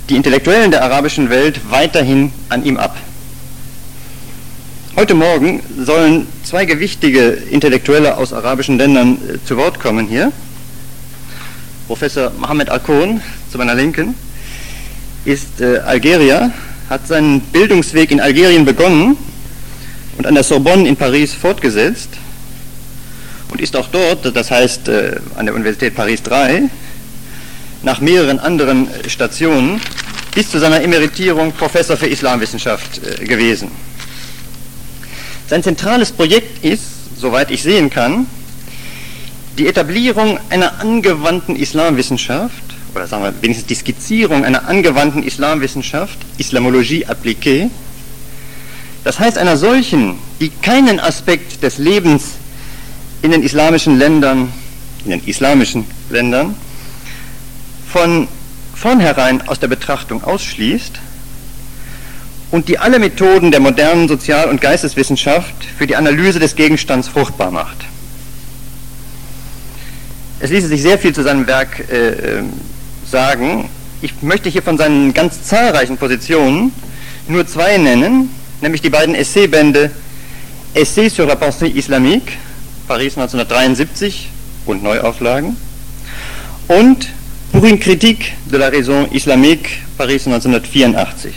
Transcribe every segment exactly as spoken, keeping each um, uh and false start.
die Intellektuellen der arabischen Welt weiterhin an ihm ab. Heute Morgen sollen zwei gewichtige Intellektuelle aus arabischen Ländern äh, zu Wort kommen hier. Professor Mohammed Al-Koun, zu meiner Linken, ist äh, Algerier, hat seinen Bildungsweg in Algerien begonnen und an der Sorbonne in Paris fortgesetzt und ist auch dort, das heißt äh, an der Universität Paris drei, nach mehreren anderen Stationen bis zu seiner Emeritierung Professor für Islamwissenschaft äh, gewesen. Sein zentrales Projekt ist, soweit ich sehen kann, die Etablierung einer angewandten Islamwissenschaft, oder sagen wir wenigstens die Skizzierung einer angewandten Islamwissenschaft, Islamologie appliquée, das heißt einer solchen, die keinen Aspekt des Lebens in den islamischen Ländern, in den islamischen Ländern, von vornherein aus der Betrachtung ausschließt und die alle Methoden der modernen Sozial- und Geisteswissenschaft für die Analyse des Gegenstands fruchtbar macht. Es ließe sich sehr viel zu seinem Werk äh, sagen. Ich möchte hier von seinen ganz zahlreichen Positionen nur zwei nennen, nämlich die beiden Essaybände Essai sur la pensée islamique, Paris neunzehnhundertdreiundsiebzig und Neuauflagen, und Pour une critique de la raison islamique, Paris neunzehnhundertvierundachtzig.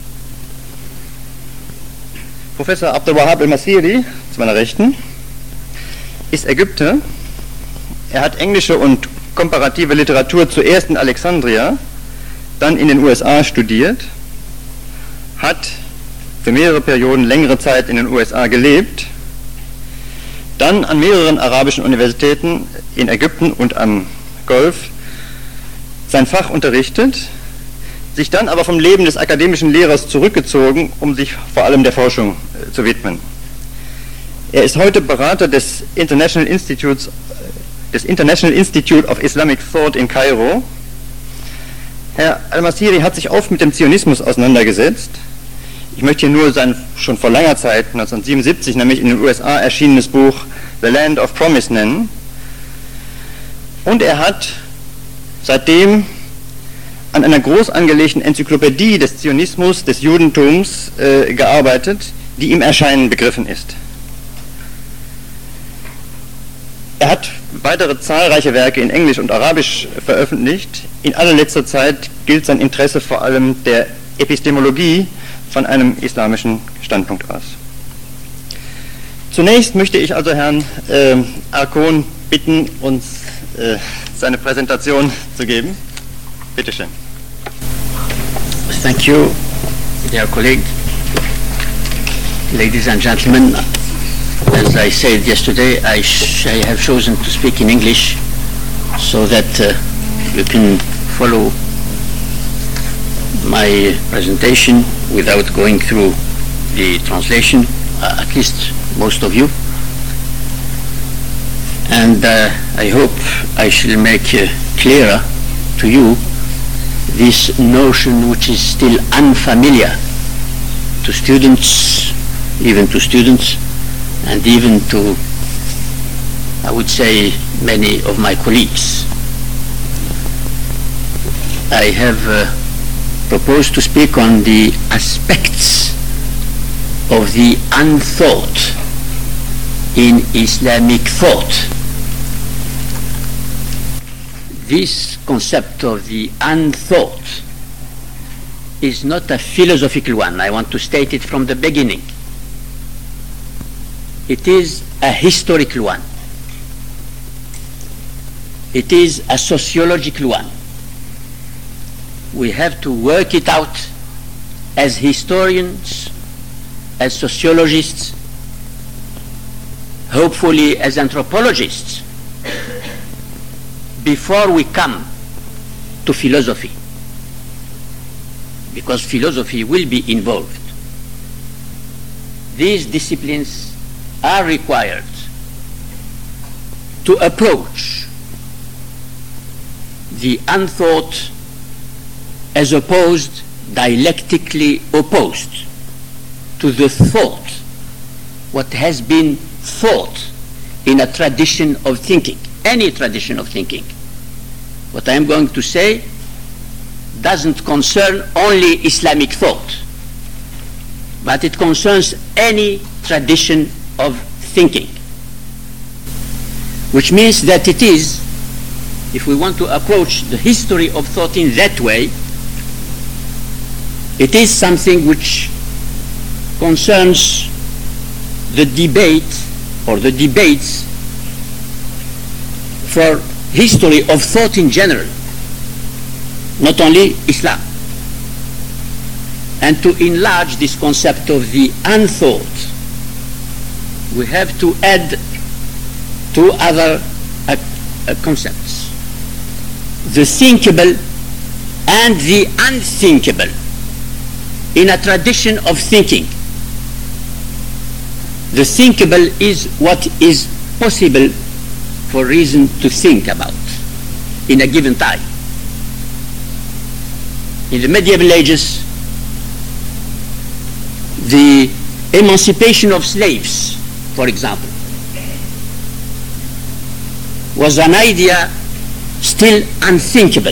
Professor Abdel Wahab El-Masiri, zu meiner Rechten, ist Ägypter. Er hat englische und komparative Literatur zuerst in Alexandria, dann in den U S A studiert, hat für mehrere Perioden längere Zeit in den U S A gelebt, dann an mehreren arabischen Universitäten in Ägypten und am Golf sein Fach unterrichtet, sich dann aber vom Leben des akademischen Lehrers zurückgezogen, um sich vor allem der Forschung äh, zu widmen. Er ist heute Berater des International Institutes, des International Institute of Islamic Thought in Kairo. Herr Al-Masiri hat sich oft mit dem Zionismus auseinandergesetzt. Ich möchte hier nur sein schon vor langer Zeit, neunzehnhundertsiebenundsiebzig, nämlich in den U S A erschienenes Buch The Land of Promise nennen. Und er hat seitdem an einer groß angelegten Enzyklopädie des Zionismus, des Judentums äh, gearbeitet, die im Erscheinen begriffen ist. Er hat weitere zahlreiche Werke in Englisch und Arabisch veröffentlicht. In allerletzter Zeit gilt sein Interesse vor allem der Epistemologie von einem islamischen Standpunkt aus. Zunächst möchte ich also Herrn äh, Al-Koun bitten, uns äh, seine Präsentation zu geben. Bitte schön. Thank you, dear colleague. Ladies and gentlemen, as I said yesterday, I, sh I have chosen to speak in English so that uh, you can follow my presentation without going through the translation, uh, at least most of you. And uh, I hope I shall make uh, clearer to you this notion which is still unfamiliar to students, even to students, and even to, I would say, many of my colleagues. I have uh, proposed to speak on the aspects of the unthought in Islamic thought. This concept of the unthought is not a philosophical one. I want to state it from the beginning. It is a historical one. It is a sociological one. We have to work it out as historians, as sociologists, hopefully as anthropologists, before we come to philosophy, because philosophy will be involved. These disciplines are required to approach the unthought as opposed, dialectically opposed to the thought, what has been thought in a tradition of thinking, any tradition of thinking. What I am going to say doesn't concern only Islamic thought, but it concerns any tradition of thinking. Which means that it is, if we want to approach the history of thought in that way, it is something which concerns the debate or the debates for history of thought in general, not only Islam. And to enlarge this concept of the unthought, we have to add two other uh, uh, concepts: the thinkable and the unthinkable, in a tradition of thinking. The thinkable is what is possible for reason to think about in a given time. In the medieval ages, the emancipation of slaves, for example, was an idea still unthinkable.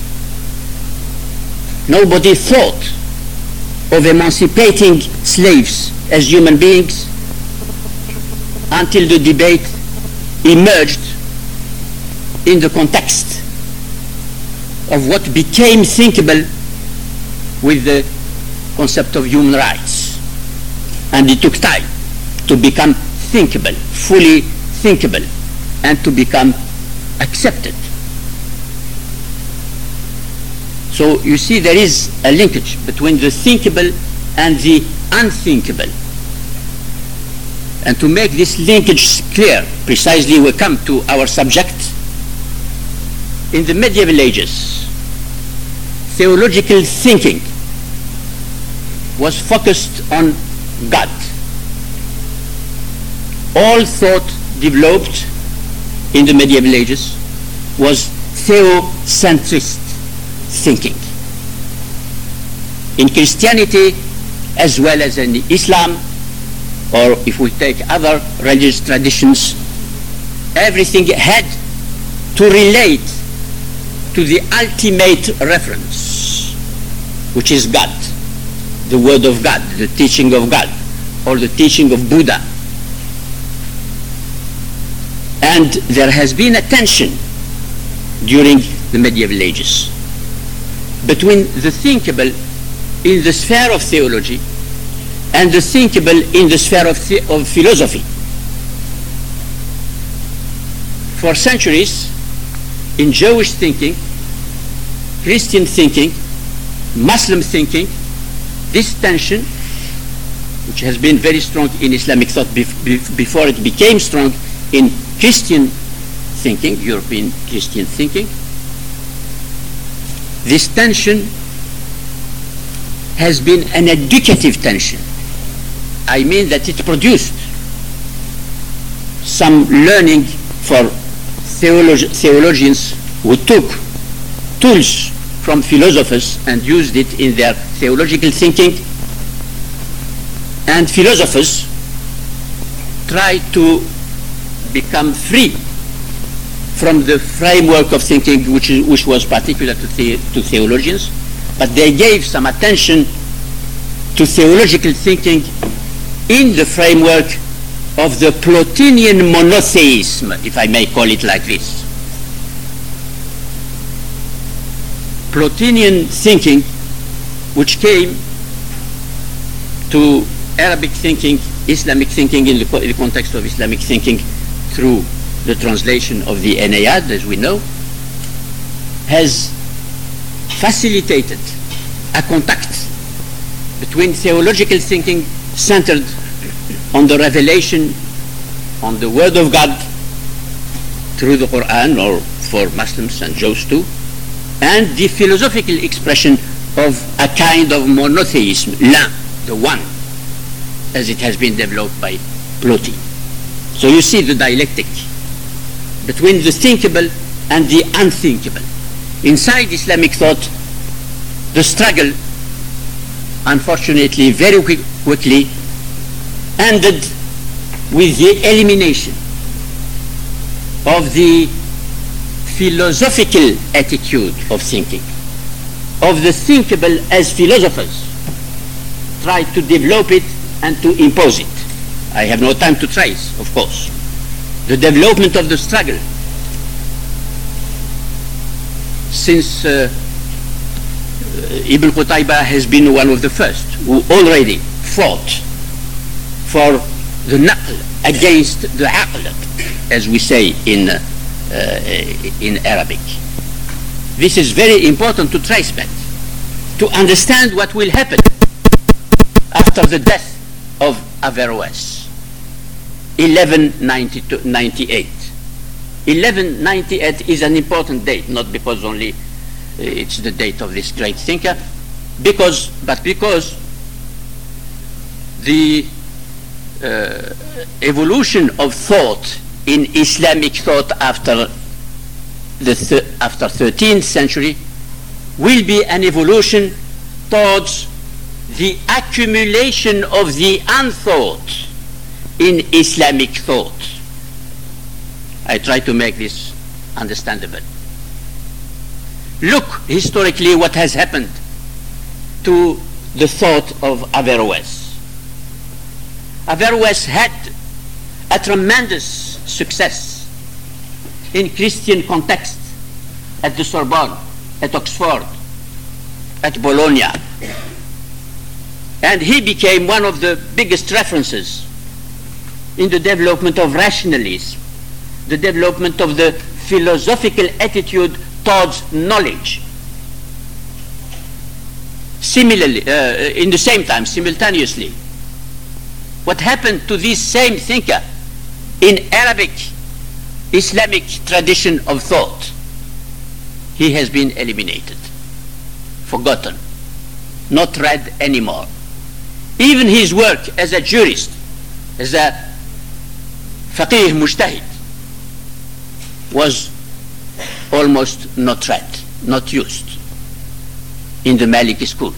Nobody thought of emancipating slaves as human beings until the debate emerged in the context of what became thinkable with the concept of human rights. And it took time to become thinkable, fully thinkable, and to become accepted. So you see, there is a linkage between the thinkable and the unthinkable. And to make this linkage clear, precisely we come to our subject. In the medieval ages, theological thinking was focused on God. All thought developed in the medieval ages was theocentrist thinking. In Christianity, as well as in Islam, or if we take other religious traditions, everything had to relate to the ultimate reference, which is God, the Word of God, the teaching of God, or the teaching of Buddha. And there has been a tension during the medieval ages between the thinkable in the sphere of theology and the thinkable in the sphere of, the, of philosophy. For centuries, in Jewish thinking, Christian thinking, Muslim thinking, this tension, which has been very strong in Islamic thought bef- before it became strong in Christian thinking, European Christian thinking, this tension has been an educative tension. I mean that it produced some learning for theolog- theologians who took tools from philosophers and used it in their theological thinking, and philosophers tried to become free from the framework of thinking which, is, which was particular to, the, to theologians, but they gave some attention to theological thinking in the framework of the Plotinian monotheism, if I may call it like this. Plotinian thinking, which came to Arabic thinking, Islamic thinking in the, co- in the context of Islamic thinking through the translation of the Ennead, as we know, has facilitated a contact between theological thinking centered on the revelation, on the Word of God through the Quran, or for Muslims and Jews too, and the philosophical expression of a kind of monotheism, l'un, the one, as it has been developed by Ploti. So you see the dialectic between the thinkable and the unthinkable. Inside Islamic thought, the struggle, unfortunately, very quick, quickly ended with the elimination of the philosophical attitude of thinking. of the thinkable as philosophers tried to develop it and to impose it. I have no time to trace, of course, the development of the struggle since uh, Ibn Qutayba has been one of the first who already fought for the naql against the aql, as we say in, uh, uh, in Arabic. This is very important to trace back, to understand what will happen after the death of Averroes, eleven ninety-eight. eleven ninety-eight is an important date, not because only uh, it's the date of this great thinker, because, but because the uh, evolution of thought in Islamic thought after the th after thirteenth century will be an evolution towards the accumulation of the unthought in Islamic thought. I try to make this understandable. Look historically what has happened to the thought of Averroes. Averroes had a tremendous success in Christian context at the Sorbonne, at Oxford, at Bologna. And he became one of the biggest references in the development of rationalism, the development of the philosophical attitude towards knowledge. Similarly, uh, in the same time, simultaneously, what happened to this same thinker in Arabic, Islamic tradition of thought? He has been eliminated, forgotten, not read anymore. Even his work as a jurist, as a faqih mujtahid, was almost not read, not used in the Maliki school.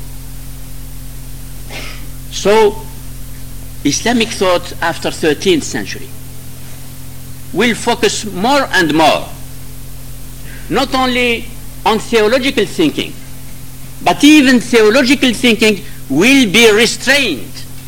So Islamic thought after thirteenth century will focus more and more not only on theological thinking, but even theological thinking will be restrained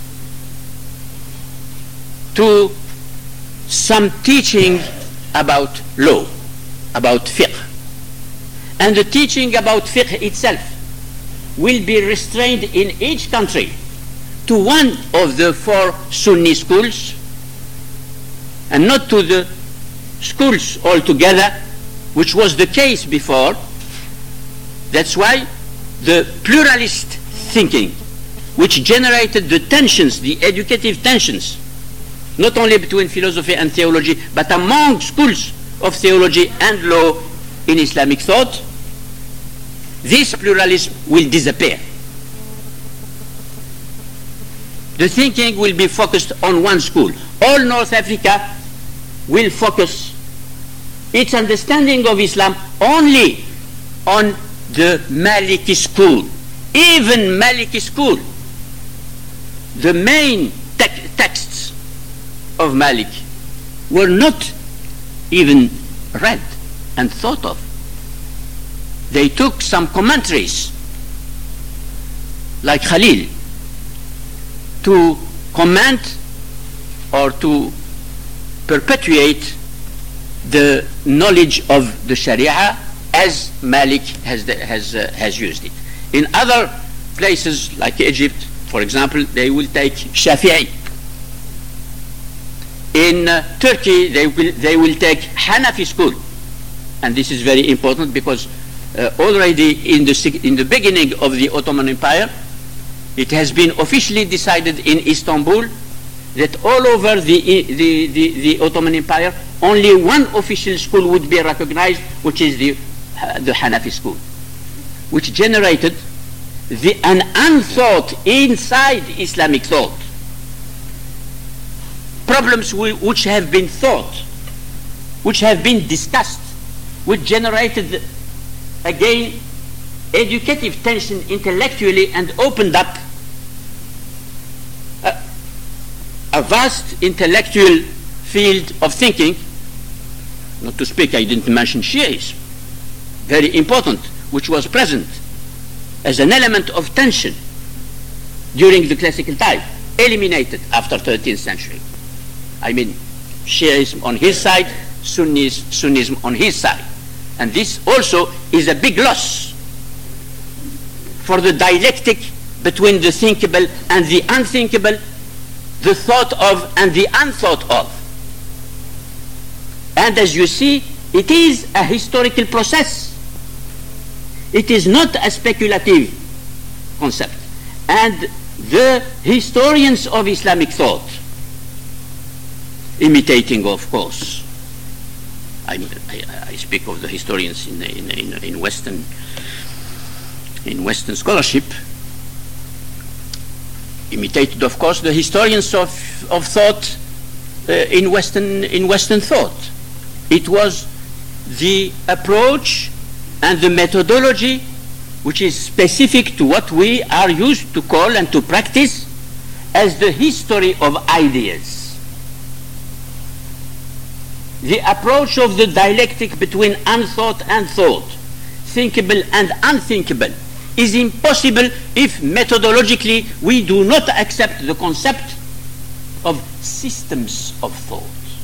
to some teaching about law, about fiqh. And the teaching about fiqh itself will be restrained in each country to one of the four Sunni schools and not to the schools altogether, which was the case before. That's why the pluralist thinking, which generated the tensions, the educative tensions, not only between philosophy and theology, but among schools of theology and law in Islamic thought, this pluralism will disappear. The thinking will be focused on one school. All North Africa will focus its understanding of Islam only on the Maliki school. Even Maliki school, the main te texts of Malik were not even read and thought of. They took some commentaries, like Khalil, to comment or to perpetuate the knowledge of the Sharia as Malik has, the, has, uh, has used it. In other places, like Egypt, for example, they will take Shafi'i. In uh, Turkey, they will, they will take Hanafi school. And this is very important because uh, already in the, in the beginning of the Ottoman Empire, it has been officially decided in Istanbul that all over the, the, the, the Ottoman Empire, only one official school would be recognized, which is the, uh, the Hanafi school, which generated the, an unthought inside Islamic thought. Problems which have been thought, which have been discussed, which generated, again, educative tension intellectually and opened up a, a vast intellectual field of thinking. Not to speak, I didn't mention Shiism, very important, which was present as an element of tension during the classical time, eliminated after thirteenth century. I mean, Shiism on his side, Sunnis, Sunnism on his side. And this also is a big loss for the dialectic between the thinkable and the unthinkable, the thought of and the unthought of. And as you see, it is a historical process. It is not a speculative concept. And the historians of Islamic thought, imitating, of course, I, I, I speak of the historians in, in, in, in Western in Western scholarship, imitated, of course, the historians of, of thought uh, in Western in Western thought. It was the approach and the methodology which is specific to what we are used to call and to practice as the history of ideas. The approach of the dialectic between unthought and thought, thinkable and unthinkable, is impossible if methodologically we do not accept the concept of systems of thought.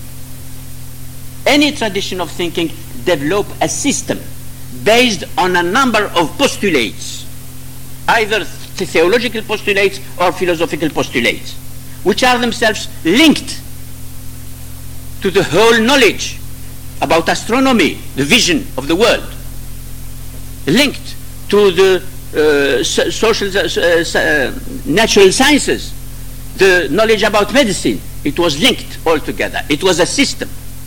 Any tradition of thinking develops a system based on a number of postulates, either theological postulates or philosophical postulates, which are themselves linked to the whole knowledge about astronomy, the vision of the world, linked to the uh, so social, uh, uh, natural sciences, the knowledge about medicine. It was linked all together. It was a system.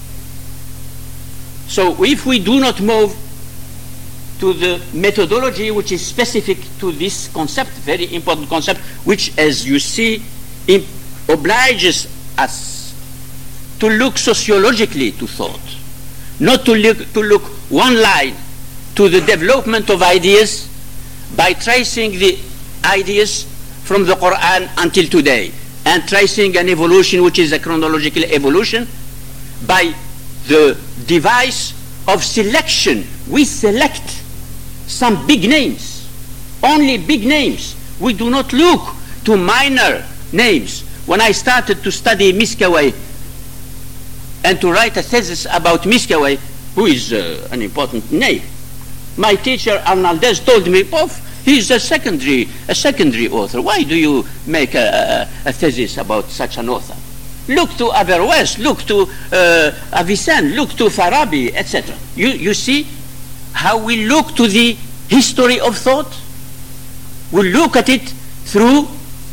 So if we do not move to the methodology which is specific to this concept, very important concept, which, as you see, obliges us to look sociologically to thought, not to look, to look one line to the development of ideas by tracing the ideas from the Quran until today, and tracing an evolution which is a chronological evolution by the device of selection. We select some big names, only big names. We do not look to minor names. When I started to study Miskawayh and to write a thesis about Miskawayh, who is uh, an important name, my teacher Arnaldez told me, oh, he's a secondary, a secondary author. Why do you make a, a, a thesis about such an author? Look to Averroes, look to uh, Avicenne, look to Farabi, et cetera. You, you see how we look to the history of thought? We look at it through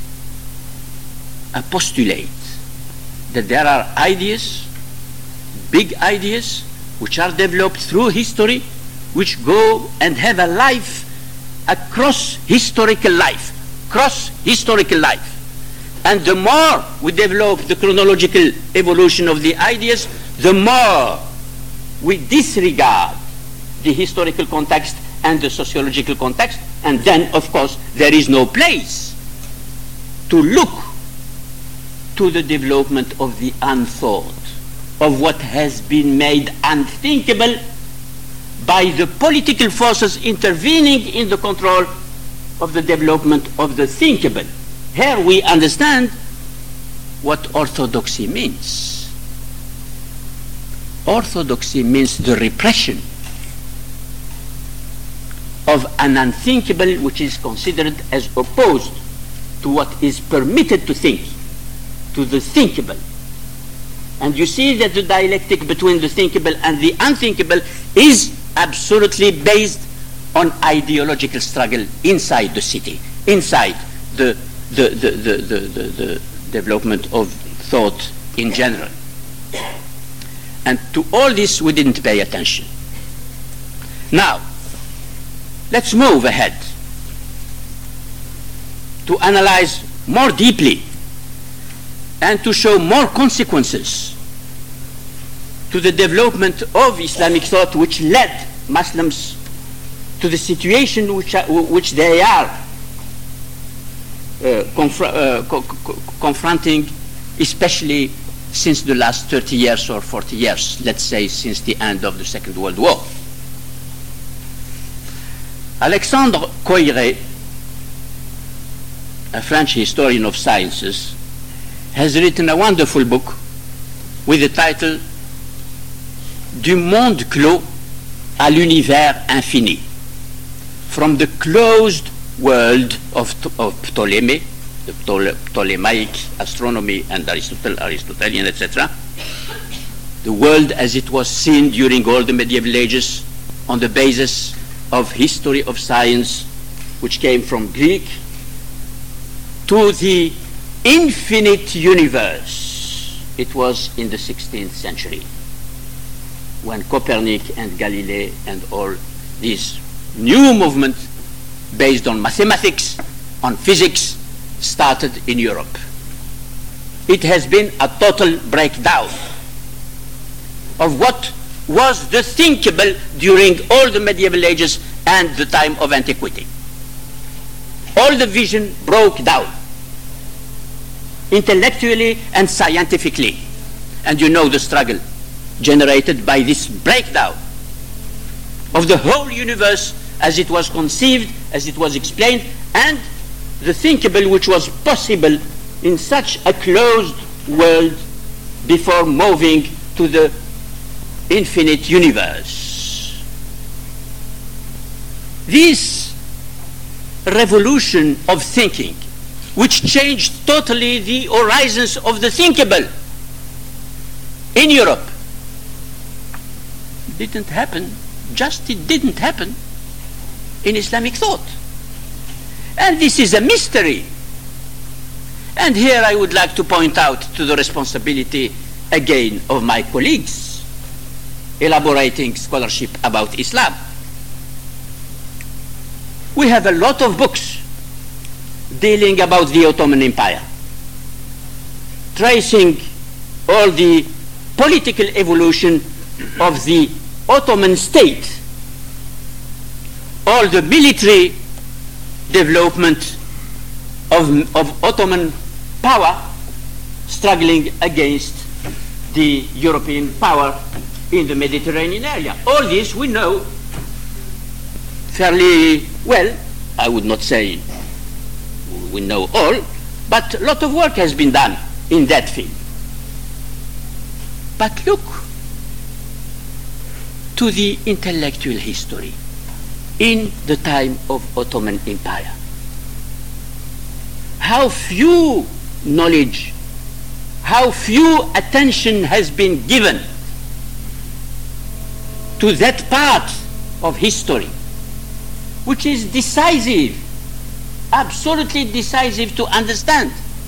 a postulate that there are ideas, big ideas, which are developed through history, which go and have a life, a cross-historical life, cross-historical life. And the more we develop the chronological evolution of the ideas, the more we disregard the historical context and the sociological context, and then, of course, there is no place to look to the development of the unthought, of what has been made unthinkable by the political forces intervening in the control of the development of the thinkable. Here we understand what orthodoxy means. Orthodoxy means the repression of an unthinkable which is considered as opposed to what is permitted to think, to the thinkable. And you see that the dialectic between the thinkable and the unthinkable is absolutely based on ideological struggle inside the city, inside the The, the, the, the, the, the development of thought in general. And to all this we didn't pay attention. Now, let's move ahead to analyze more deeply and to show more consequences to the development of Islamic thought which led Muslims to the situation which, are, which they are Uh, confr uh, co co confronting, especially since the last thirty years or forty years, let's say since the end of the Second World War. Alexandre Koyré a French historian of sciences, has written a wonderful book with the title Du monde clos à l'univers infini, from the closed world of, of Ptolemy, the Ptole Ptolemaic astronomy and Aristotle, Aristotelian, et cetera, the world as it was seen during all the medieval ages on the basis of history of science, which came from Greek, to the infinite universe. It was in the sixteenth century, when Copernic and Galilei and all these new movements based on mathematics, on physics, started in Europe. It has been a total breakdown of what was the thinkable during all the medieval ages and the time of antiquity. All the vision broke down, intellectually and scientifically. And you know the struggle generated by this breakdown of the whole universe as it was conceived, as it was explained, and the thinkable which was possible in such a closed world before moving to the infinite universe. This revolution of thinking, which changed totally the horizons of the thinkable in Europe, didn't happen, just it didn't happen in Islamic thought. And this is a mystery. And here I would like to point out to the responsibility again of my colleagues elaborating scholarship about Islam. We have a lot of books dealing about the Ottoman Empire, tracing all the political evolution of the Ottoman state, all the military development of, of Ottoman power struggling against the European power in the Mediterranean area. All this we know fairly well. I would not say we know all, but a lot of work has been done in that field. But look to the intellectual history in the time of Ottoman Empire. How few knowledge, how few attention has been given to that part of history, which is decisive, absolutely decisive to understand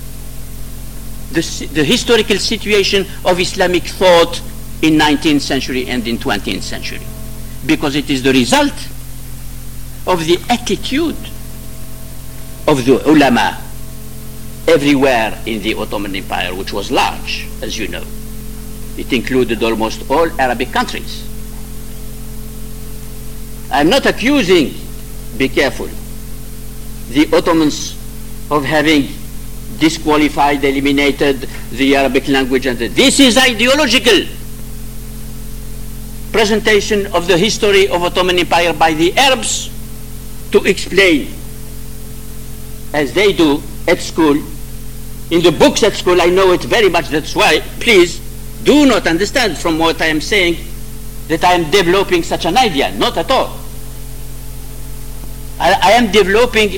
the, the historical situation of Islamic thought in nineteenth century and in twentieth century, because it is the result of the attitude of the ulama everywhere in the Ottoman Empire, which was large, as you know. It included almost all Arabic countries. I'm not accusing, be careful, the Ottomans of having disqualified, eliminated the Arabic language, and the, this is ideological presentation of the history of Ottoman Empire by the Arabs to explain, as they do at school, in the books at school. I know it very much. That's why, please, do not understand from what I am saying that I am developing such an idea. Not at all. I, I am developing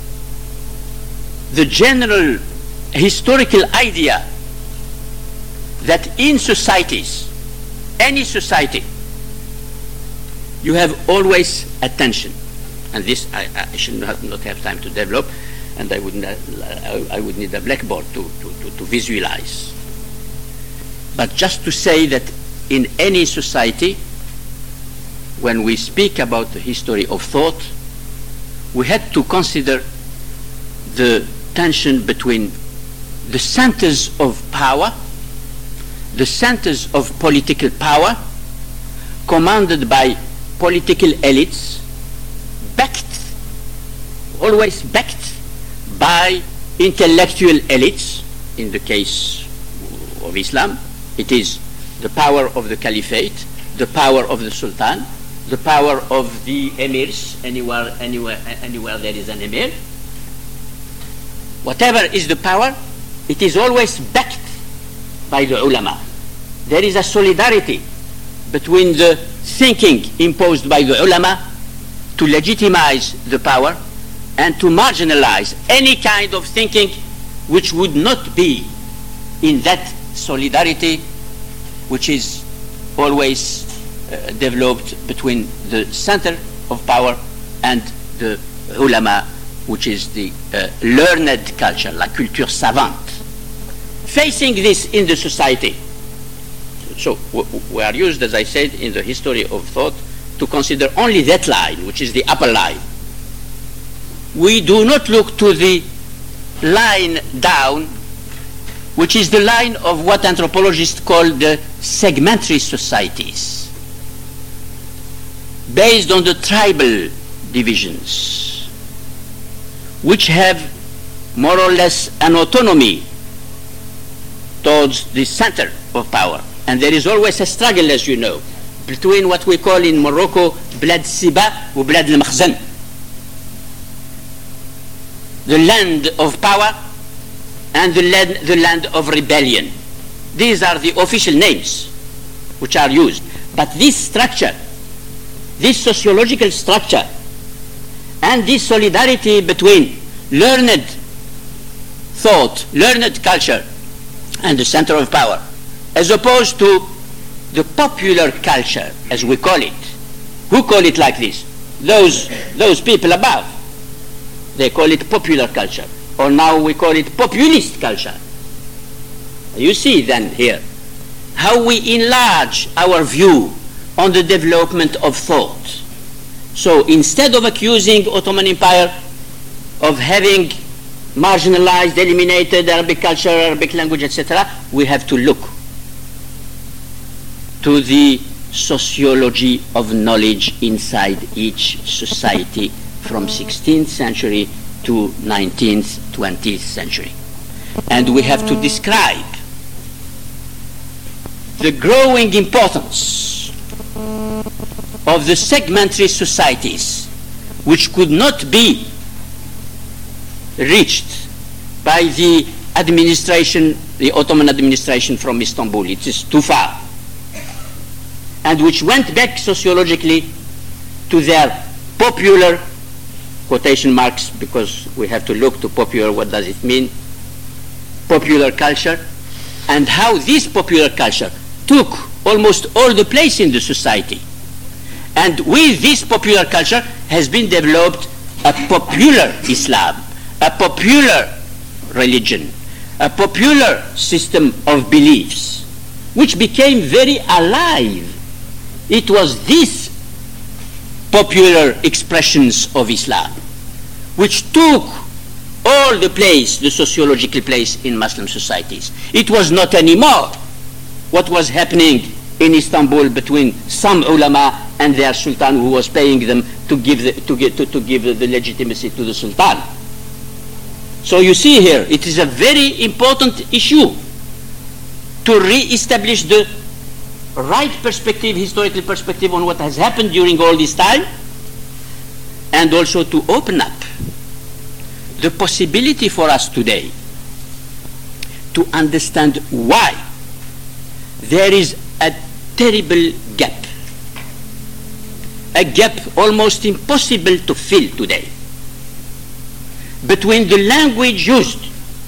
the general historical idea that in societies, any society, you have always attention. And this I, I should not, not have time to develop, and I would, not, I would need a blackboard to, to, to, to visualize. But just to say that in any society, when we speak about the history of thought, we had to consider the tension between the centers of power, the centers of political power, commanded by political elites, backed, always backed by intellectual elites. In the case of Islam, it is the power of the caliphate, the power of the sultan, the power of the emirs, anywhere, anywhere, anywhere there is an emir, whatever is the power, it is always backed by the ulama. There is a solidarity between the thinking imposed by the ulama to legitimize the power and to marginalize any kind of thinking which would not be in that solidarity which is always uh, developed between the center of power and the ulama, which is the uh, learned culture, la culture savante. Facing this in the society, so we are used, as I said, in the history of thought to consider only that line, which is the upper line. We do not look to the line down, which is the line of what anthropologists call the segmentary societies, based on the tribal divisions, which have more or less an autonomy towards the center of power. And there is always a struggle, as you know, between what we call in Morocco Blad Siba or Blad al-Makhzan, the land of power and the land, the land of rebellion. These are the official names which are used. But this structure, this sociological structure, and this solidarity between learned thought, learned culture, and the center of power, as opposed to the popular culture, as we call it. Who call it like this? Those, those people above. They call it popular culture. Or now we call it populist culture. You see then here how we enlarge our view on the development of thought. So instead of accusing Ottoman Empire of having marginalized, eliminated Arabic culture, Arabic language, et cetera, we have to look to the sociology of knowledge inside each society from sixteenth century to nineteenth, twentieth century. And we have to describe the growing importance of the segmentary societies, which could not be reached by the administration, the Ottoman administration from Istanbul. It is too far. And which went back sociologically to their popular, quotation marks, because we have to look to popular, what does it mean? Popular culture, and how this popular culture took almost all the place in the society. And with this popular culture has been developed a popular Islam, a popular religion, a popular system of beliefs, which became very alive. It was these popular expressions of Islam which took all the place, the sociological place in Muslim societies. It was not anymore what was happening in Istanbul between some ulama and their sultan, who was paying them to give the, to get, to, to give the legitimacy to the sultan. So you see here, it is a very important issue to re-establish the right perspective, historical perspective on what has happened during all this time, and also to open up the possibility for us today to understand why there is a terrible gap, a gap almost impossible to fill today, between the language used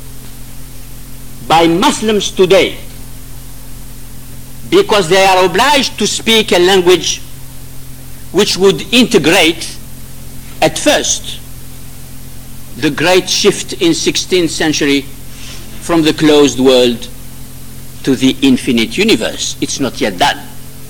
by Muslims today, because they are obliged to speak a language which would integrate at first the great shift in sixteenth century from the closed world to the infinite universe. It's not yet done.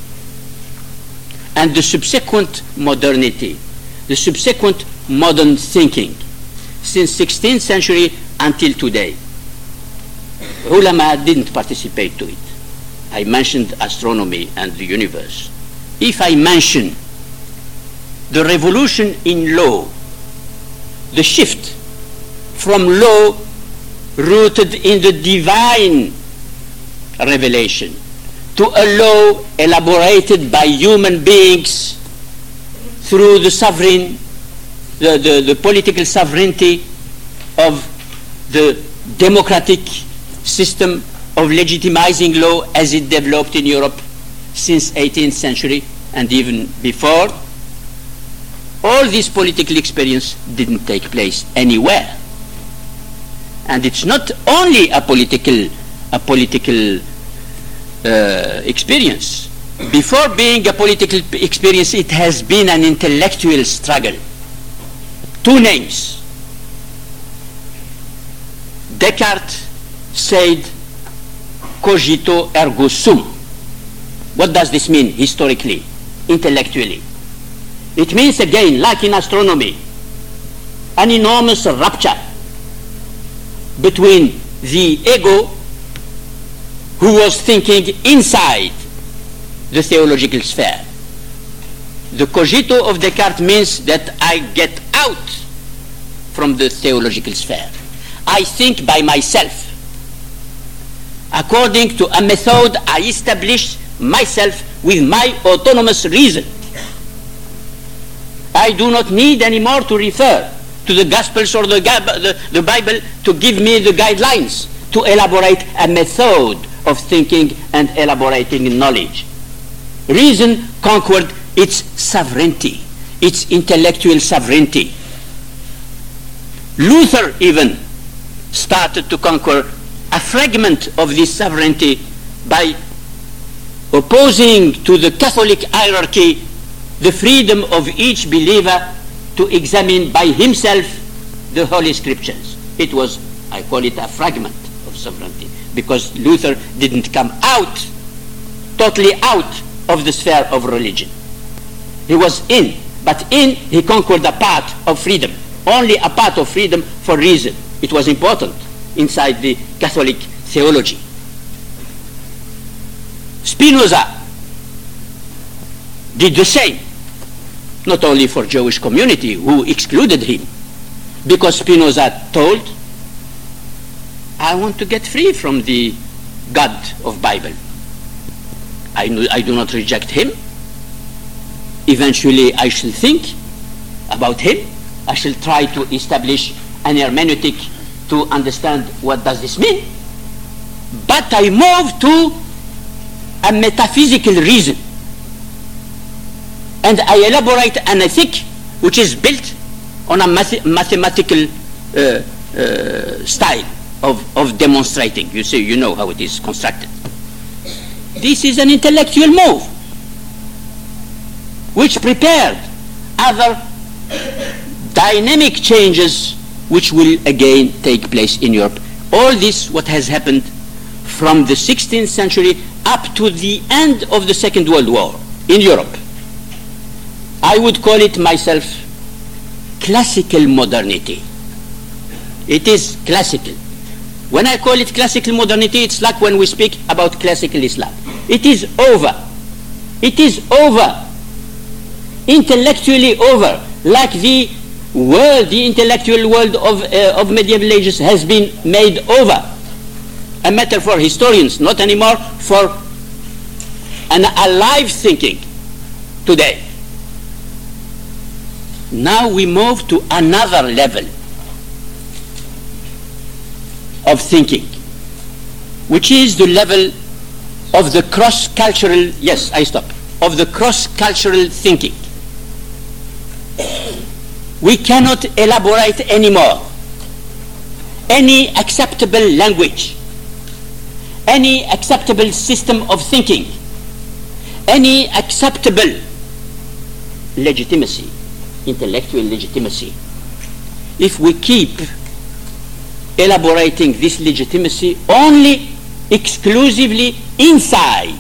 And the subsequent modernity, the subsequent modern thinking since sixteenth century until today, ulama didn't participate to it. I mentioned astronomy and the universe. If I mention the revolution in law, the shift from law rooted in the divine revelation to a law elaborated by human beings through the sovereign, the, the, the political sovereignty of the democratic system of legitimizing law as it developed in Europe since eighteenth century and even before, all this political experience didn't take place anywhere. And it's not only a political, a political uh, experience. Before being a political experience, it has been an intellectual struggle. Two names. Descartes said, cogito ergo sum. What does this mean historically, intellectually? It means, again, like in astronomy, an enormous rupture between the ego, who was thinking inside the theological sphere. The cogito of Descartes means that I get out from the theological sphere. I think by myself. According to a method I establish myself with my autonomous reason. I do not need anymore to refer to the Gospels or the, the, the Bible to give me the guidelines to elaborate a method of thinking and elaborating knowledge. Reason conquered its sovereignty, its intellectual sovereignty. Luther even started to conquer a fragment of this sovereignty by opposing to the Catholic hierarchy the freedom of each believer to examine by himself the Holy Scriptures. It was, I call it a fragment of sovereignty, because Luther didn't come out, totally out of the sphere of religion. He was in, but in he conquered a part of freedom, only a part of freedom for reason. It was important inside the Catholic theology. Spinoza did the same, not only for Jewish community who excluded him, because Spinoza told, I want to get free from the God of Bible. I, I do not reject him. Eventually I shall think about him. I shall try to establish an hermeneutic to understand what does this mean. But I move to a metaphysical reason. And I elaborate an ethic which is built on a math mathematical uh, uh, style of, of demonstrating. You see, you know how it is constructed. This is an intellectual move which prepared other dynamic changes which will again take place in Europe. All this, what has happened from the sixteenth century up to the end of the Second World War in Europe. I would call it myself classical modernity. It is classical. When I call it classical modernity, it's like when we speak about classical Islam. It is over. It is over. Intellectually over. Like the world, the intellectual world of, uh, of medieval ages has been made over. A matter for historians, not anymore for an alive thinking today. Now we move to another level of thinking, which is the level of the cross-cultural, yes, I stop, of the cross-cultural thinking. We cannot elaborate anymore any acceptable language, any acceptable system of thinking, any acceptable legitimacy, intellectual legitimacy, if we keep elaborating this legitimacy only exclusively inside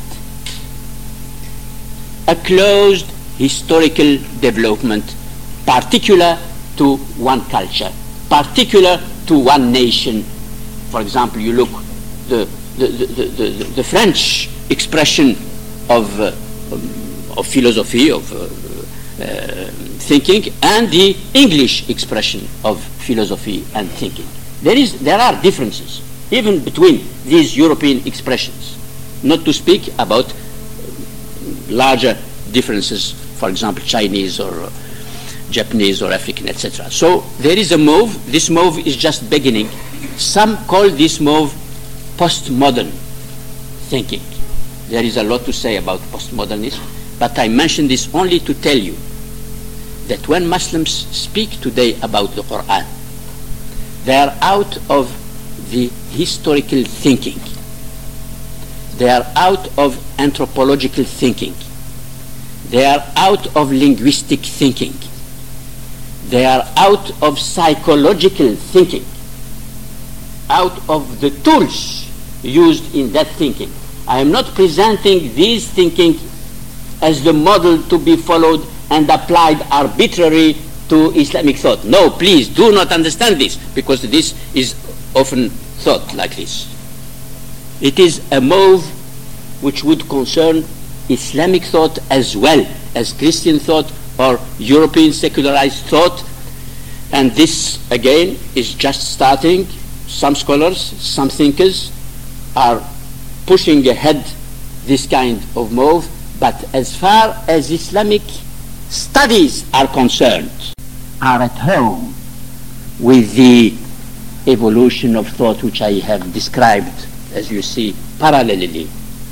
a closed historical development particular to one culture, particular to one nation. For example, you look the the, the, the, the, the French expression of, uh, of philosophy, of uh, uh, thinking, and the English expression of philosophy and thinking. There is, there are differences even between these European expressions, not to speak about larger differences, for example, Chinese or uh, Japanese or African, et cetera. So there is a move. This move is just beginning. Some call this move postmodern thinking. There is a lot to say about postmodernism, but I mention this only to tell you that when Muslims speak today about the Quran, they are out of the historical thinking. They are out of anthropological thinking. They are out of linguistic thinking. They are out of psychological thinking, out of the tools used in that thinking. I am not presenting this thinking as the model to be followed and applied arbitrarily to Islamic thought. No, please do not understand this, because this is often thought like this. It is a move which would concern Islamic thought as well as Christian thought or European secularized thought, and this again is just starting. Some scholars, some thinkers are pushing ahead this kind of move, but as far as Islamic studies are concerned, are at home with the evolution of thought which I have described, as you see, parallelly.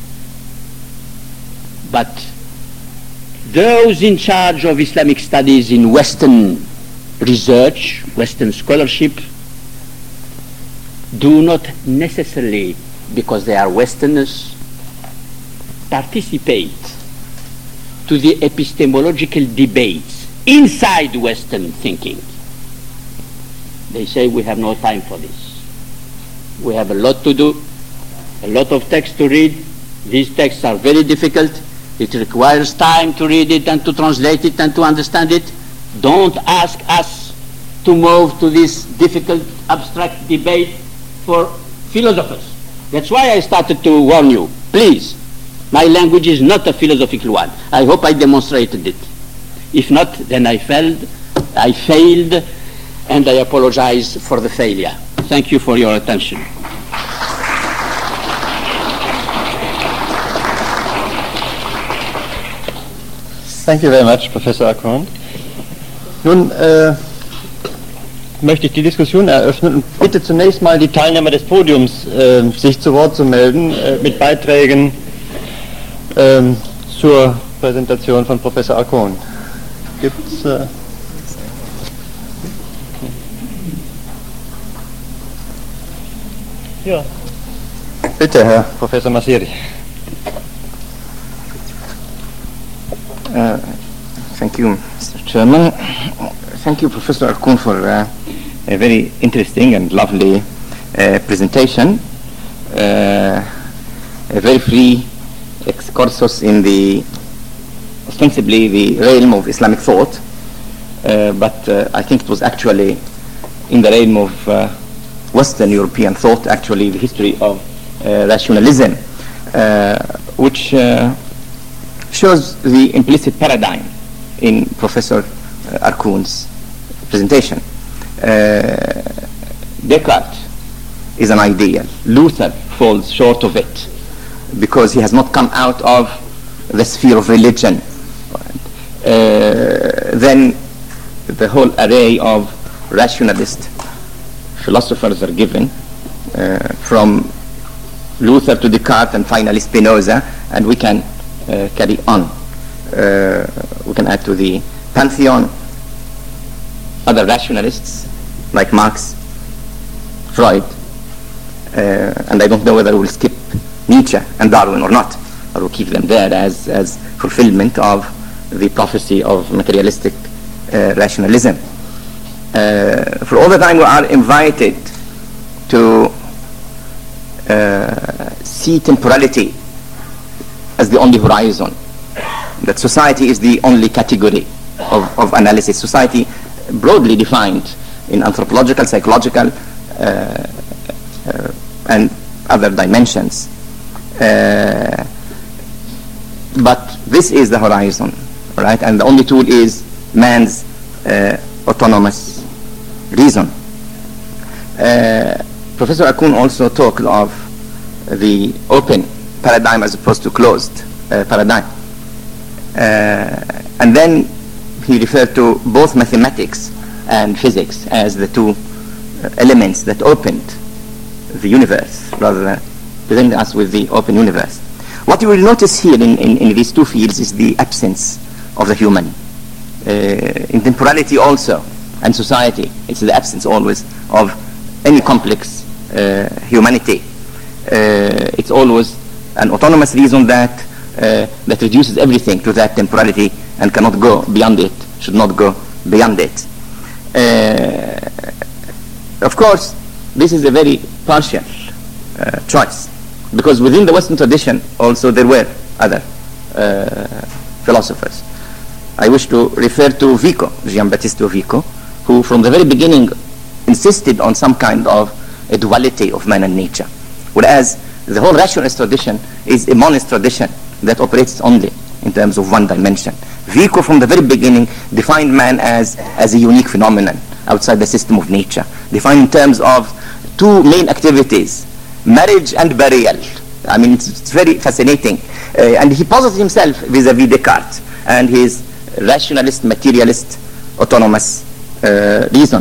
But those in charge of Islamic studies in Western research, Western scholarship, do not necessarily, because they are Westerners, participate to the epistemological debates inside Western thinking. They say we have no time for this. We have a lot to do, a lot of text to read. These texts are very difficult. It requires time to read it and to translate it and to understand it. Don't ask us to move to this difficult, abstract debate for philosophers. That's why I started to warn you. Please, my language is not a philosophical one. I hope I demonstrated it. If not, then I failed, I failed, and I apologize for the failure. Thank you for your attention. Thank you very much, Professor Acorn. Nun äh, möchte ich die Diskussion eröffnen und bitte zunächst mal die Teilnehmer des Podiums äh, sich zu Wort zu melden äh, mit Beiträgen äh, zur Präsentation von Professor Acorn. Gibt's äh Ja. Bitte, Herr Professor Masiri. Uh, thank you, Mister Chairman. Thank you, Professor Acorn, for uh, a very interesting and lovely uh, presentation. Uh, a very free excursus in the, ostensibly, the realm of Islamic thought, uh, but uh, I think it was actually in the realm of uh, Western European thought, actually the history of uh, rationalism, uh, which uh, shows the implicit paradigm in Professor uh, Acorn's presentation. Uh, Descartes is an ideal. Luther falls short of it because he has not come out of the sphere of religion. Uh, then the whole array of rationalist philosophers are given, uh, from Luther to Descartes and finally Spinoza, and we can uh, carry on. Uh, we can add to the pantheon other rationalists like Marx, Freud, uh, and I don't know whether we'll skip Nietzsche and Darwin or not, or we'll keep them there as, as fulfillment of the prophecy of materialistic uh, rationalism. Uh, for all the time we are invited to uh, see temporality as the only horizon, that society is the only category of, of analysis. Society broadly defined in anthropological, psychological, uh, uh, and other dimensions. Uh, but this is the horizon, right? And the only tool is man's uh, autonomous reason. Uh, Professor Acorn also talked of the open paradigm as opposed to closed uh, paradigm. Uh, and then he referred to both mathematics and physics as the two uh, elements that opened the universe rather than presenting us with the open universe. What you will notice here in, in, in these two fields is the absence of the human. Uh, in temporality also, and society, it's the absence always of any complex uh, humanity. Uh, it's always an autonomous reason that uh, that reduces everything to that temporality and cannot go beyond it, should not go beyond it. Uh, of course, this is a very partial uh, choice, because within the Western tradition also there were other uh, philosophers. I wish to refer to Vico, Giambattista Vico, who from the very beginning insisted on some kind of a duality of man and nature, whereas the whole rationalist tradition is a monist tradition that operates only in terms of one dimension. Vico from the very beginning defined man as, as a unique phenomenon outside the system of nature, defined in terms of two main activities, marriage and burial. I mean, it's, it's very fascinating. Uh, and he posits himself vis-a-vis Descartes and his rationalist, materialist, autonomous uh, reason.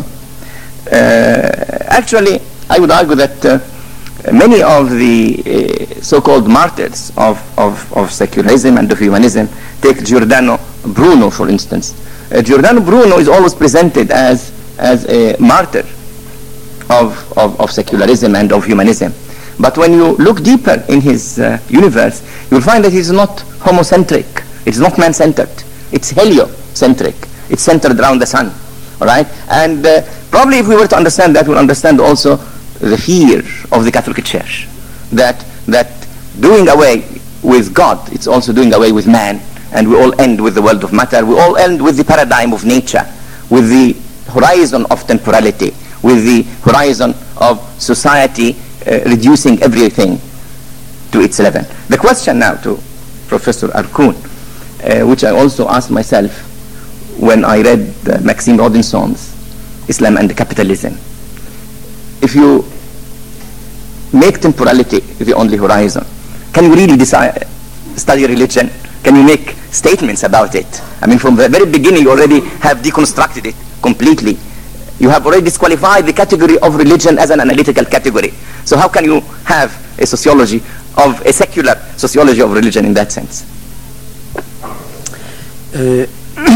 Uh, actually, I would argue that uh, many of the uh, so-called martyrs of, of, of secularism and of humanism, take Giordano Bruno, for instance. Uh, Giordano Bruno is always presented as, as a martyr of, of, of secularism and of humanism. But when you look deeper in his uh, universe, you'll find that he's not homocentric. It's not man-centered. It's heliocentric. It's centered around the sun. All right? And uh, probably if we were to understand that, we'll understand also the fear of the Catholic Church. That, that doing away with God, it's also doing away with man. And we all end with the world of matter. We all end with the paradigm of nature, with the horizon of temporality, with the horizon of society uh, reducing everything to its level. The question now to Professor Arkoun, uh, which I also asked myself when I read uh, Maxime Rodinson's Islam and Capitalism. If you make temporality the only horizon, can you really decide, study religion? Can you make statements about it? I mean, from the very beginning, you already have deconstructed it completely. You have already disqualified the category of religion as an analytical category. So how can you have a sociology of a secular sociology of religion in that sense? Euh,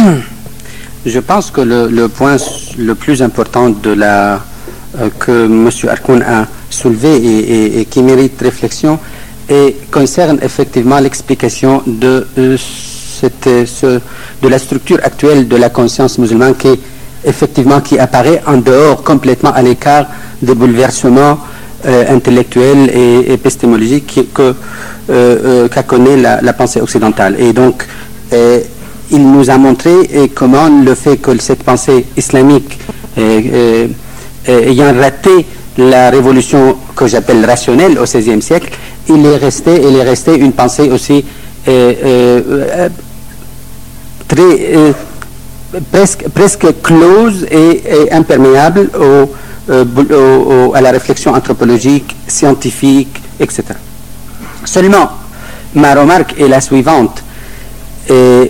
je pense que le, le point le plus important de la, euh, que M. Arkoun a soulevé et, et, et qui mérite réflexion et concerne effectivement l'explication de, euh, cette, ce, de la structure actuelle de la conscience musulmane qui, effectivement, qui apparaît en dehors, complètement à l'écart des bouleversements euh, intellectuels et épistémologiques que, euh, euh, qu'a connu la, la pensée occidentale. Et donc, euh, il nous a montré et comment le fait que cette pensée islamique euh, euh, ayant raté la révolution que j'appelle rationnelle au seizième siècle, il est resté, il est resté une pensée aussi euh, euh, très euh, presque, presque close et, et imperméable au, euh, au, au, à la réflexion anthropologique, scientifique, et cetera. Seulement, ma remarque est la suivante. Euh,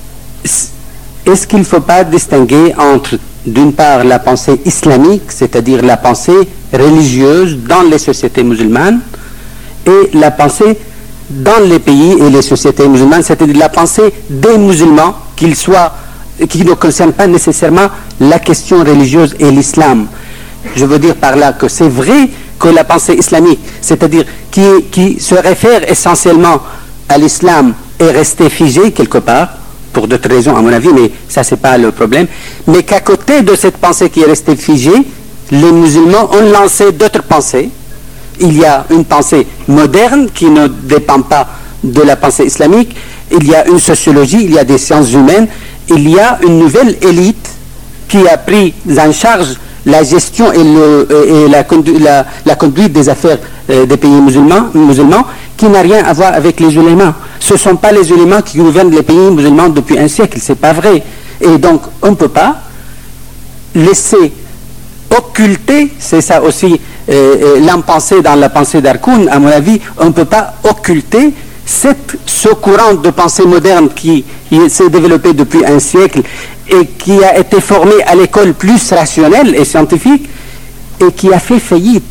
Est-ce qu'il ne faut pas distinguer entre, d'une part, la pensée islamique, c'est-à-dire la pensée religieuse dans les sociétés musulmanes, et la pensée dans les pays et les sociétés musulmanes, c'est-à-dire la pensée des musulmans, qu'ils soient, qui ne concernent pas nécessairement la question religieuse et l'islam. Je veux dire par là que c'est vrai que la pensée islamique, c'est-à-dire qui, qui se réfère essentiellement à l'islam, est restée figée quelque part, pour d'autres raisons à mon avis, mais ça c'est pas le problème, mais qu'à côté de cette pensée qui est restée figée, les musulmans ont lancé d'autres pensées. Il y a une pensée moderne qui ne dépend pas de la pensée islamique, il y a une sociologie, il y a des sciences humaines, il y a une nouvelle élite qui a pris en charge la gestion et, le, et la, condu, la, la conduite des affaires euh, des pays musulmans, musulmans qui n'a rien à voir avec les ulémas. Ce ne sont pas les ulémas qui gouvernent les pays musulmans depuis un siècle, c'est pas vrai. Et donc, on ne peut pas laisser occulter, c'est ça aussi euh, l'impensé dans la pensée d'Arkoun, à mon avis, on ne peut pas occulter cette, ce courant de pensée moderne qui, qui s'est développé depuis un siècle et qui a été formé à l'école plus rationnelle et scientifique et qui a fait faillite.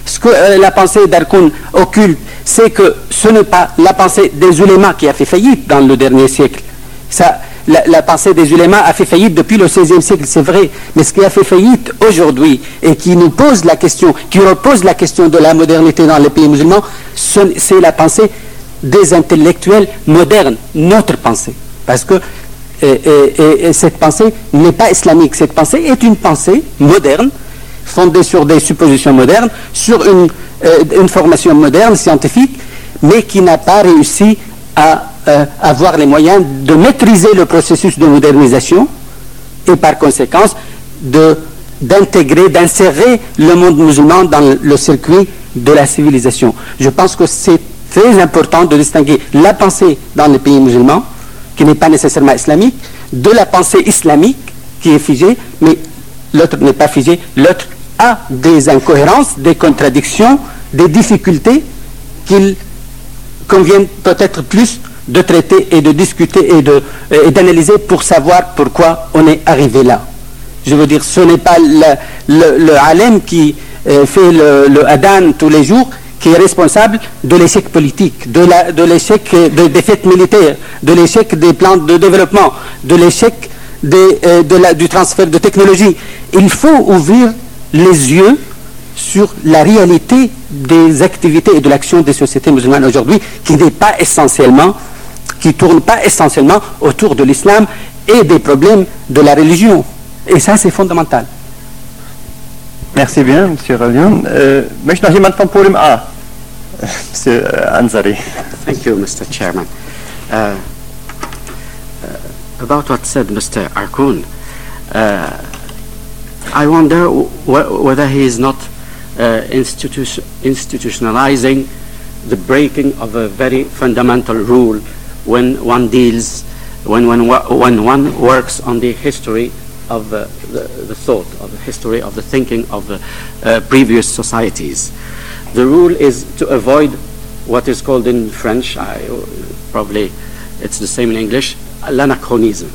Ce que euh, la pensée d'Arkoun occulte, c'est que ce n'est pas la pensée des ulémas qui a fait faillite dans le dernier siècle. Ça, la, la pensée des ulémas a fait faillite depuis le seizième siècle, c'est vrai, mais ce qui a fait faillite aujourd'hui et qui nous pose la question, qui repose la question de la modernité dans les pays musulmans, c'est la pensée des intellectuels modernes, notre pensée. Parce que et, et, et cette pensée n'est pas islamique, cette pensée est une pensée moderne, fondée sur des suppositions modernes, sur une, euh, une formation moderne, scientifique, mais qui n'a pas réussi à euh, avoir les moyens de maîtriser le processus de modernisation et par conséquent de, d'intégrer, d'insérer le monde musulman dans le, le circuit de la civilisation. Je pense que c'est très important de distinguer la pensée dans les pays musulmans, qui n'est pas nécessairement islamique, de la pensée islamique, qui est figée, mais l'autre n'est pas figé, l'autre a des incohérences, des contradictions, des difficultés qu'il convient peut-être plus de traiter et de discuter et, de, et d'analyser pour savoir pourquoi on est arrivé là. Je veux dire, ce n'est pas le, le, le alem qui euh, fait le, le adhan tous les jours qui est responsable de l'échec politique, de, la, de l'échec des défaites militaires, de l'échec des plans de développement, de l'échec des, euh, de la, du transfert de technologie. Il faut ouvrir les yeux sur la réalité des activités et de l'action des sociétés musulmanes aujourd'hui, qui n'est pas essentiellement, qui tourne pas essentiellement autour de l'islam et des problèmes de la religion. Et ça, c'est fondamental. Merci bien, Monsieur Ralion. Euh, möchte noch jemand vom Podium A? Monsieur Ansari. Thank you, Mister Chairman. Uh, uh, about what said Mister Arkoun, uh, I wonder wh whether he is not uh, institu institutionalizing the breaking of a very fundamental rule when one deals, when, when, when one works on the history of uh, the, the thought, of the history of the thinking of the uh, previous societies. The rule is to avoid what is called in French, I, probably it's the same in English, l'anachronisme.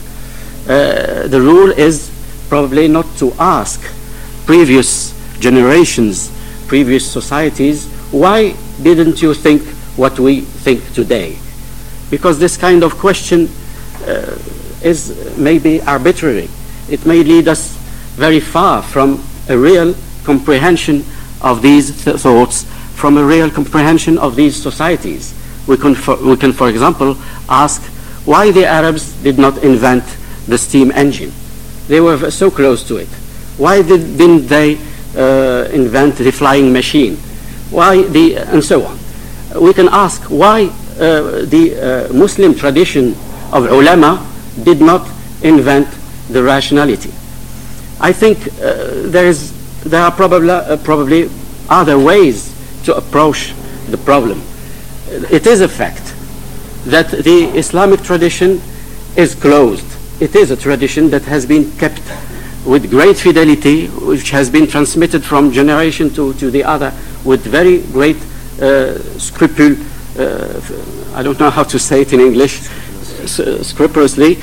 Uh, the rule is probably not to ask previous generations, previous societies, why didn't you think what we think today? Because this kind of question uh, is maybe arbitrary. It may lead us very far from a real comprehension of these th thoughts, from a real comprehension of these societies. We can, for, we can, for example, ask why the Arabs did not invent the steam engine. They were so close to it. Why did, didn't they uh, invent the flying machine? Why the, and so on. We can ask why uh, the uh, Muslim tradition of ulama did not invent the rationality. I think uh, there is, there are probably, uh, probably other ways to approach the problem. It is a fact that the Islamic tradition is closed. It is a tradition that has been kept with great fidelity, which has been transmitted from generation to, to the other with very great uh, scrupule, uh, I don't know how to say it in English, scrupulously.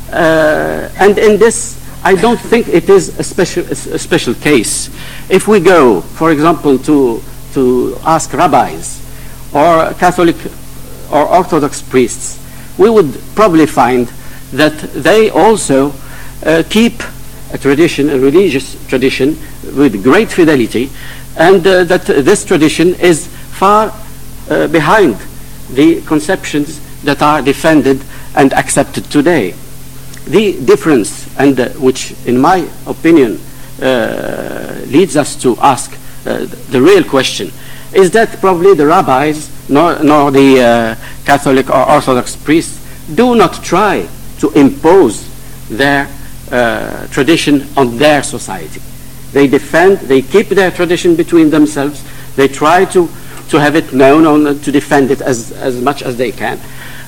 Uh, and in this, I don't think it is a special, a special case. If we go, for example, to, to ask rabbis or Catholic or Orthodox priests, we would probably find that they also uh, keep a tradition, a religious tradition, with great fidelity, and uh, that this tradition is far uh, behind the conceptions that are defended and accepted today. The difference, and uh, which in my opinion uh, leads us to ask uh, the real question, is that probably the rabbis nor, nor the uh, Catholic or Orthodox priests do not try to impose their uh, tradition on their society. They defend, they keep their tradition between themselves, they try to, to have it known, on, to defend it as, as much as they can.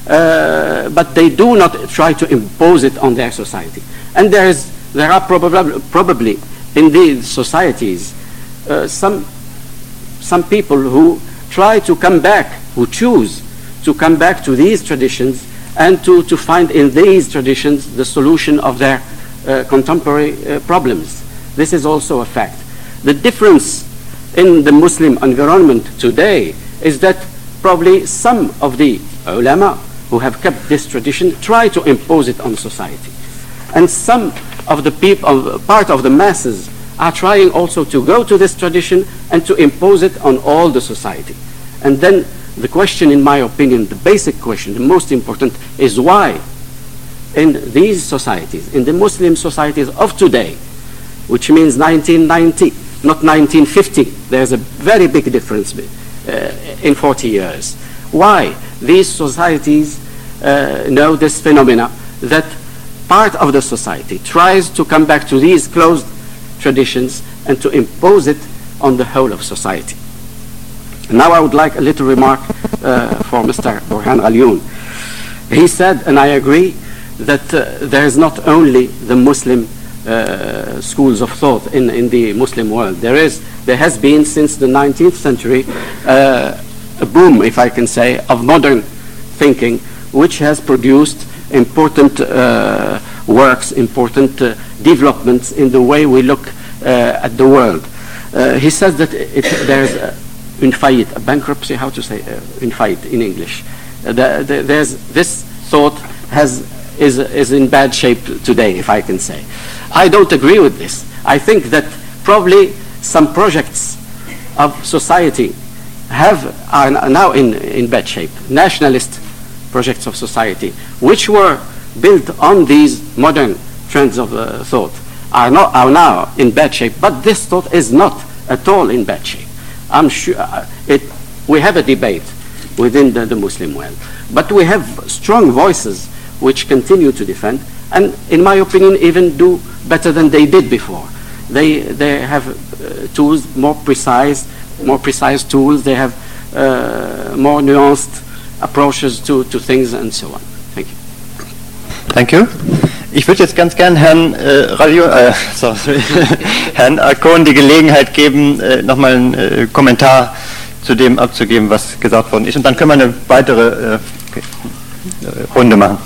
Uh, but they do not try to impose it on their society. And there is, there are probably, probably in these societies uh, some, some people who try to come back, who choose to come back to these traditions and to, to find in these traditions the solution of their uh, contemporary uh, problems. This is also a fact. The difference in the Muslim environment today is that probably some of the ulama who have kept this tradition try to impose it on society. And some of the people, part of the masses, are trying also to go to this tradition and to impose it on all the society. And then the question, in my opinion, the basic question, the most important, is why in these societies, in the Muslim societies of today, which means nineteen ninety, not nineteen fifty, there's a very big difference uh, in forty years. Why these societies uh, know this phenomena that part of the society tries to come back to these closed traditions and to impose it on the whole of society. Now I would like a little remark uh, for Mister Burhan Ghalioun. He said, and I agree, that uh, there is not only the Muslim uh, schools of thought in, in the Muslim world. There is, there has been since the nineteenth century uh, a boom, if I can say, of modern thinking, which has produced important uh, works, important uh, developments in the way we look uh, at the world. Uh, he says that it, there's a, une faillite, a bankruptcy, how to say uh, une faillite in English. Uh, the, the, there's, this thought has, is, is in bad shape today, if I can say. I don't agree with this. I think that probably some projects of society have, are now in, in bad shape. Nationalist projects of society, which were built on these modern trends of uh, thought, are, not, are now in bad shape, but this thought is not at all in bad shape. I'm sure uh, it, we have a debate within the, the Muslim world, but we have strong voices which continue to defend, and in my opinion even do better than they did before. They, they have uh, tools, more precise, more precise tools, they have uh, more nuanced approaches to, to things and so on. Thank you. Thank you. Ich würde jetzt ganz gern Herrn äh, Radio, äh, sorry, Herrn Alcohn die Gelegenheit geben, äh, nochmal einen äh, Kommentar zu dem abzugeben, was gesagt worden ist. Und dann können wir eine weitere äh, Runde machen.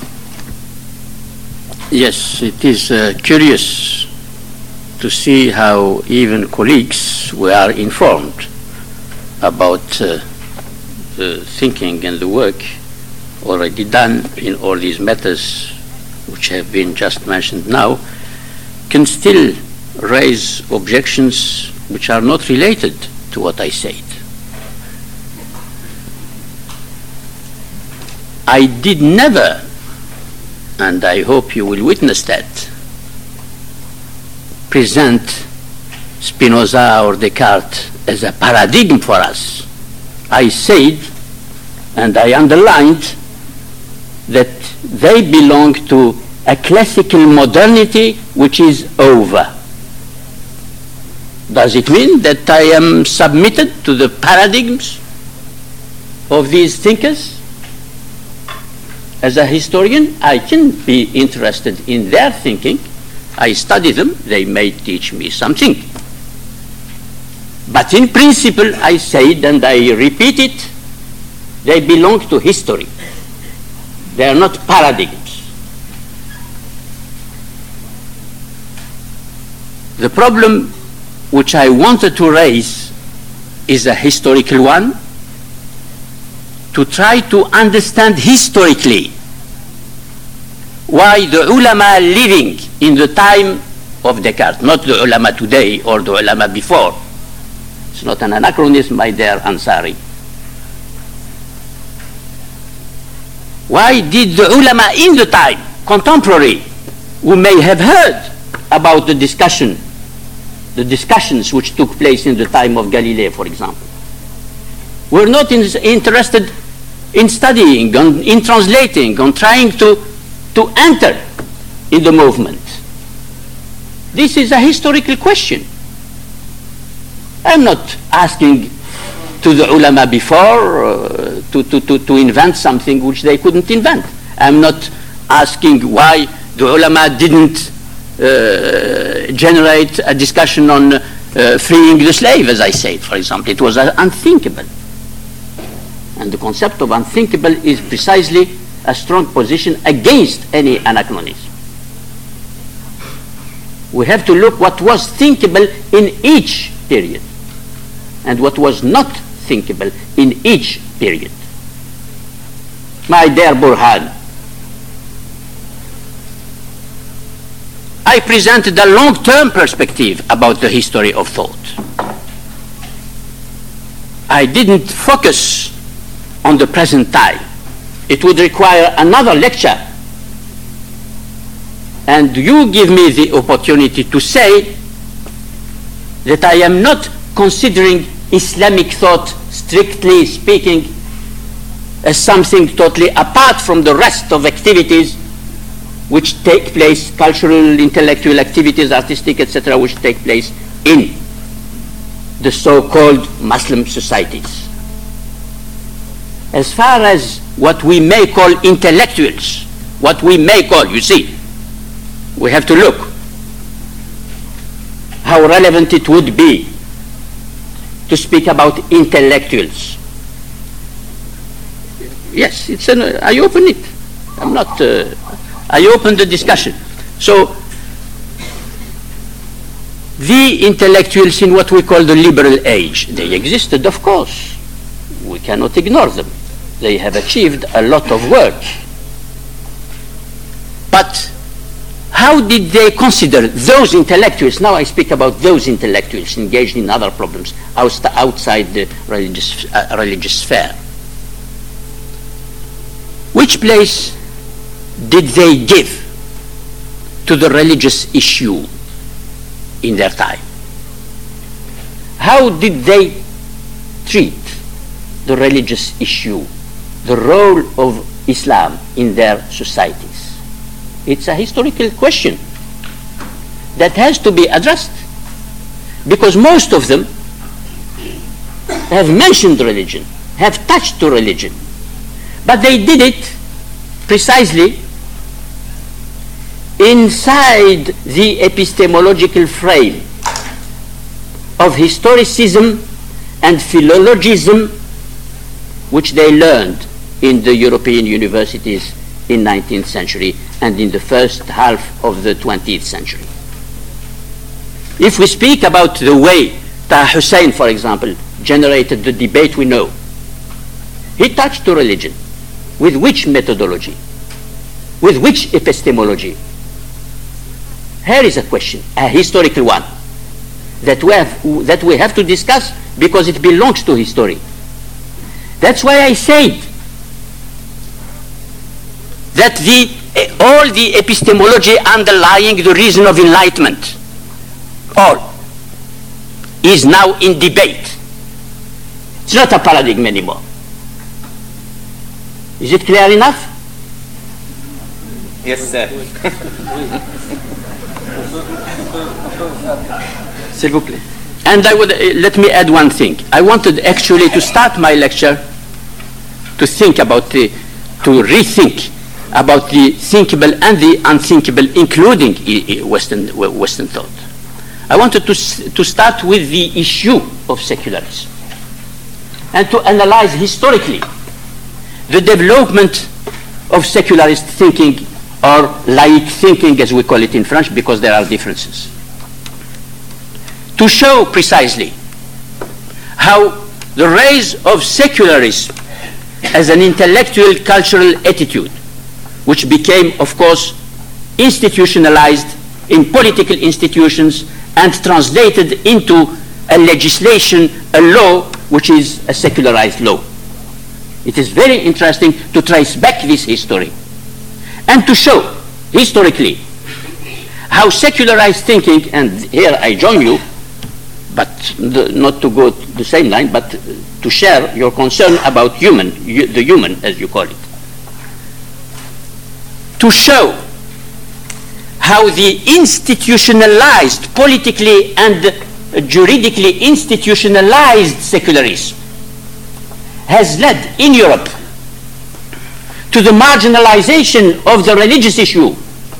Yes, it is uh, curious to see how even colleagues were informed about uh, the thinking and the work already done in all these matters which have been just mentioned now, can still raise objections which are not related to what I said. I did never, and I hope you will witness that, present Spinoza or Descartes as a paradigm for us. I said, and I underlined, that they belong to a classical modernity which is over. Does it mean that I am submitted to the paradigms of these thinkers? As a historian, I can be interested in their thinking. I study them. They may teach me something. But in principle, I said, and I repeat it, they belong to history. They are not paradigms. The problem which I wanted to raise is a historical one, to try to understand historically why the ulama living in the time of Descartes, not the ulama today or the ulama before. It's not an anachronism, my dear Ansari. Why did the ulama in the time, contemporary, who may have heard about the discussion, the discussions which took place in the time of Galileo, for example, were not in, interested in studying, on, in translating, on trying to, to enter in the movement? This is a historical question. I'm not asking to the ulama before uh, to, to, to, to invent something which they couldn't invent. I'm not asking why the ulama didn't uh, generate a discussion on uh, freeing the slave, as I said, for example. It was uh, unthinkable. And the concept of unthinkable is precisely a strong position against any anachronism. We have to look what was thinkable in each period. and what was not thinkable in each period. My dear Burhan, I presented a long-term perspective about the history of thought. I didn't focus on the present time. It would require another lecture. And you give me the opportunity to say that I am not considering Islamic thought, strictly speaking, as something totally apart from the rest of activities which take place, cultural, intellectual activities, artistic, et cetera, which take place in the so-called Muslim societies. As far as what we may call intellectuals, what we may call, you see, we have to look how relevant it would be to speak about intellectuals. Yes, it's an, I open it. I'm not, uh, I open the discussion. So, the intellectuals in what we call the liberal age, they existed, of course. We cannot ignore them. They have achieved a lot of work. But how did they consider those intellectuals? Now I speak about those intellectuals engaged in other problems outside the religious, uh, religious sphere. Which place did they give to the religious issue in their time? How did they treat the religious issue, the role of Islam in their societies? It's a historical question that has to be addressed, because most of them have mentioned religion, have touched to religion, but they did it precisely inside the epistemological frame of historicism and philologism which they learned in the European universities in nineteenth century and in the first half of the twentieth century. If we speak about the way Taha Hussein, for example, generated the debate we know, he touched to religion. With which methodology? With which epistemology? Here is a question, a historical one, that we have, that we have to discuss because it belongs to history. That's why I said that the, all the epistemology underlying the reason of enlightenment, all, is now in debate. It's not a paradigm anymore. Is it clear enough? Yes, sir. S'il vous plaît. And I would, uh, let me add one thing. I wanted actually to start my lecture to think about the, to rethink about the thinkable and the unthinkable, including Western, Western thought. I wanted to, to start with the issue of secularism and to analyze historically the development of secularist thinking, or laïc thinking as we call it in French, because there are differences. To show precisely how the rise of secularism as an intellectual cultural attitude, which became, of course, institutionalized in political institutions and translated into a legislation, a law, which is a secularized law. It is very interesting to trace back this history and to show historically how secularized thinking, and here I join you, but the, not to go to the same line, but to share your concern about human, the human as you call it, to show how the institutionalized, politically and juridically institutionalized secularism has led in Europe to the marginalization of the religious issue,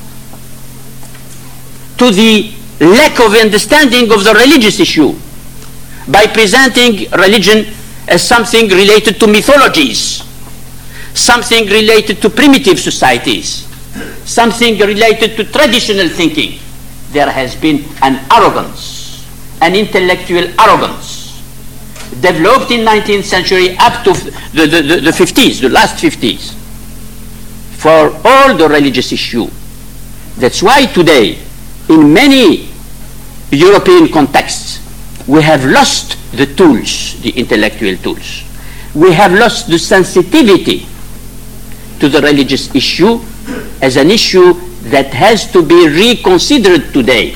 to the lack of understanding of the religious issue, by presenting religion as something related to mythologies, something related to primitive societies, something related to traditional thinking. There has been an arrogance, an intellectual arrogance, developed in nineteenth century up to the, the, the, the fifties, the last fifties, for all the religious issue. That's why today, in many European contexts, we have lost the tools, the intellectual tools. We have lost the sensitivity to the religious issue as an issue that has to be reconsidered today,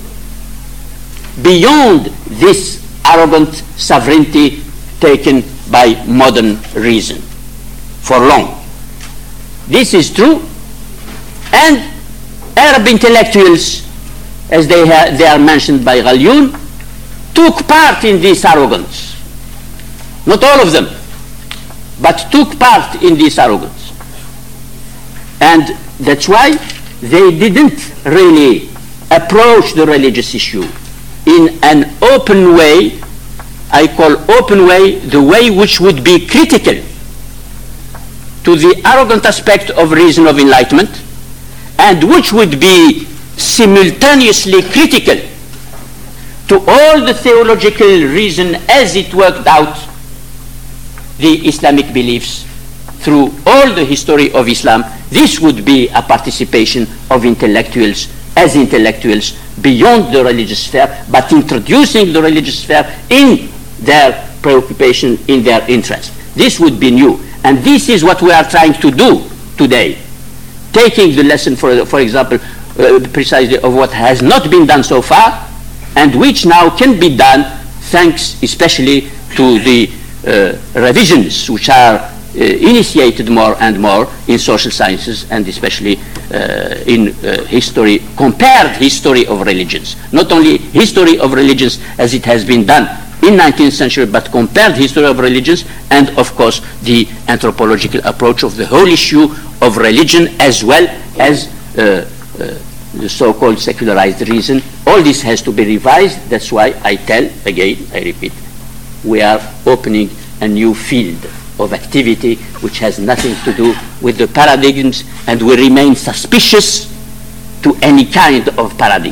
beyond this arrogant sovereignty taken by modern reason for long. This is true, and Arab intellectuals, as they, ha they are mentioned by Ghalioun, took part in this arrogance. Not all of them, but took part in this arrogance. And that's why they didn't really approach the religious issue in an open way. I call open way the way which would be critical to the arrogant aspect of reason of enlightenment, and which would be simultaneously critical to all the theological reason as it worked out the Islamic beliefs through all the history of Islam. This would be a participation of intellectuals as intellectuals beyond the religious sphere, but introducing the religious sphere in their preoccupation, in their interest. This would be new, and this is what we are trying to do today, taking the lesson, for, for example, uh, precisely of what has not been done so far, and which now can be done thanks especially to the uh, revisions which are uh, initiated more and more in social sciences, and especially uh, in uh, history, compared history of religions. Not only history of religions as it has been done in nineteenth century, but compared history of religions, and of course the anthropological approach of the whole issue of religion, as well as uh, uh, the so-called secularized reason. All this has to be revised. That's why I tell, again, I repeat, we are opening a new field of activity which has nothing to do with the paradigms, and we remain suspicious to any kind of paradigm.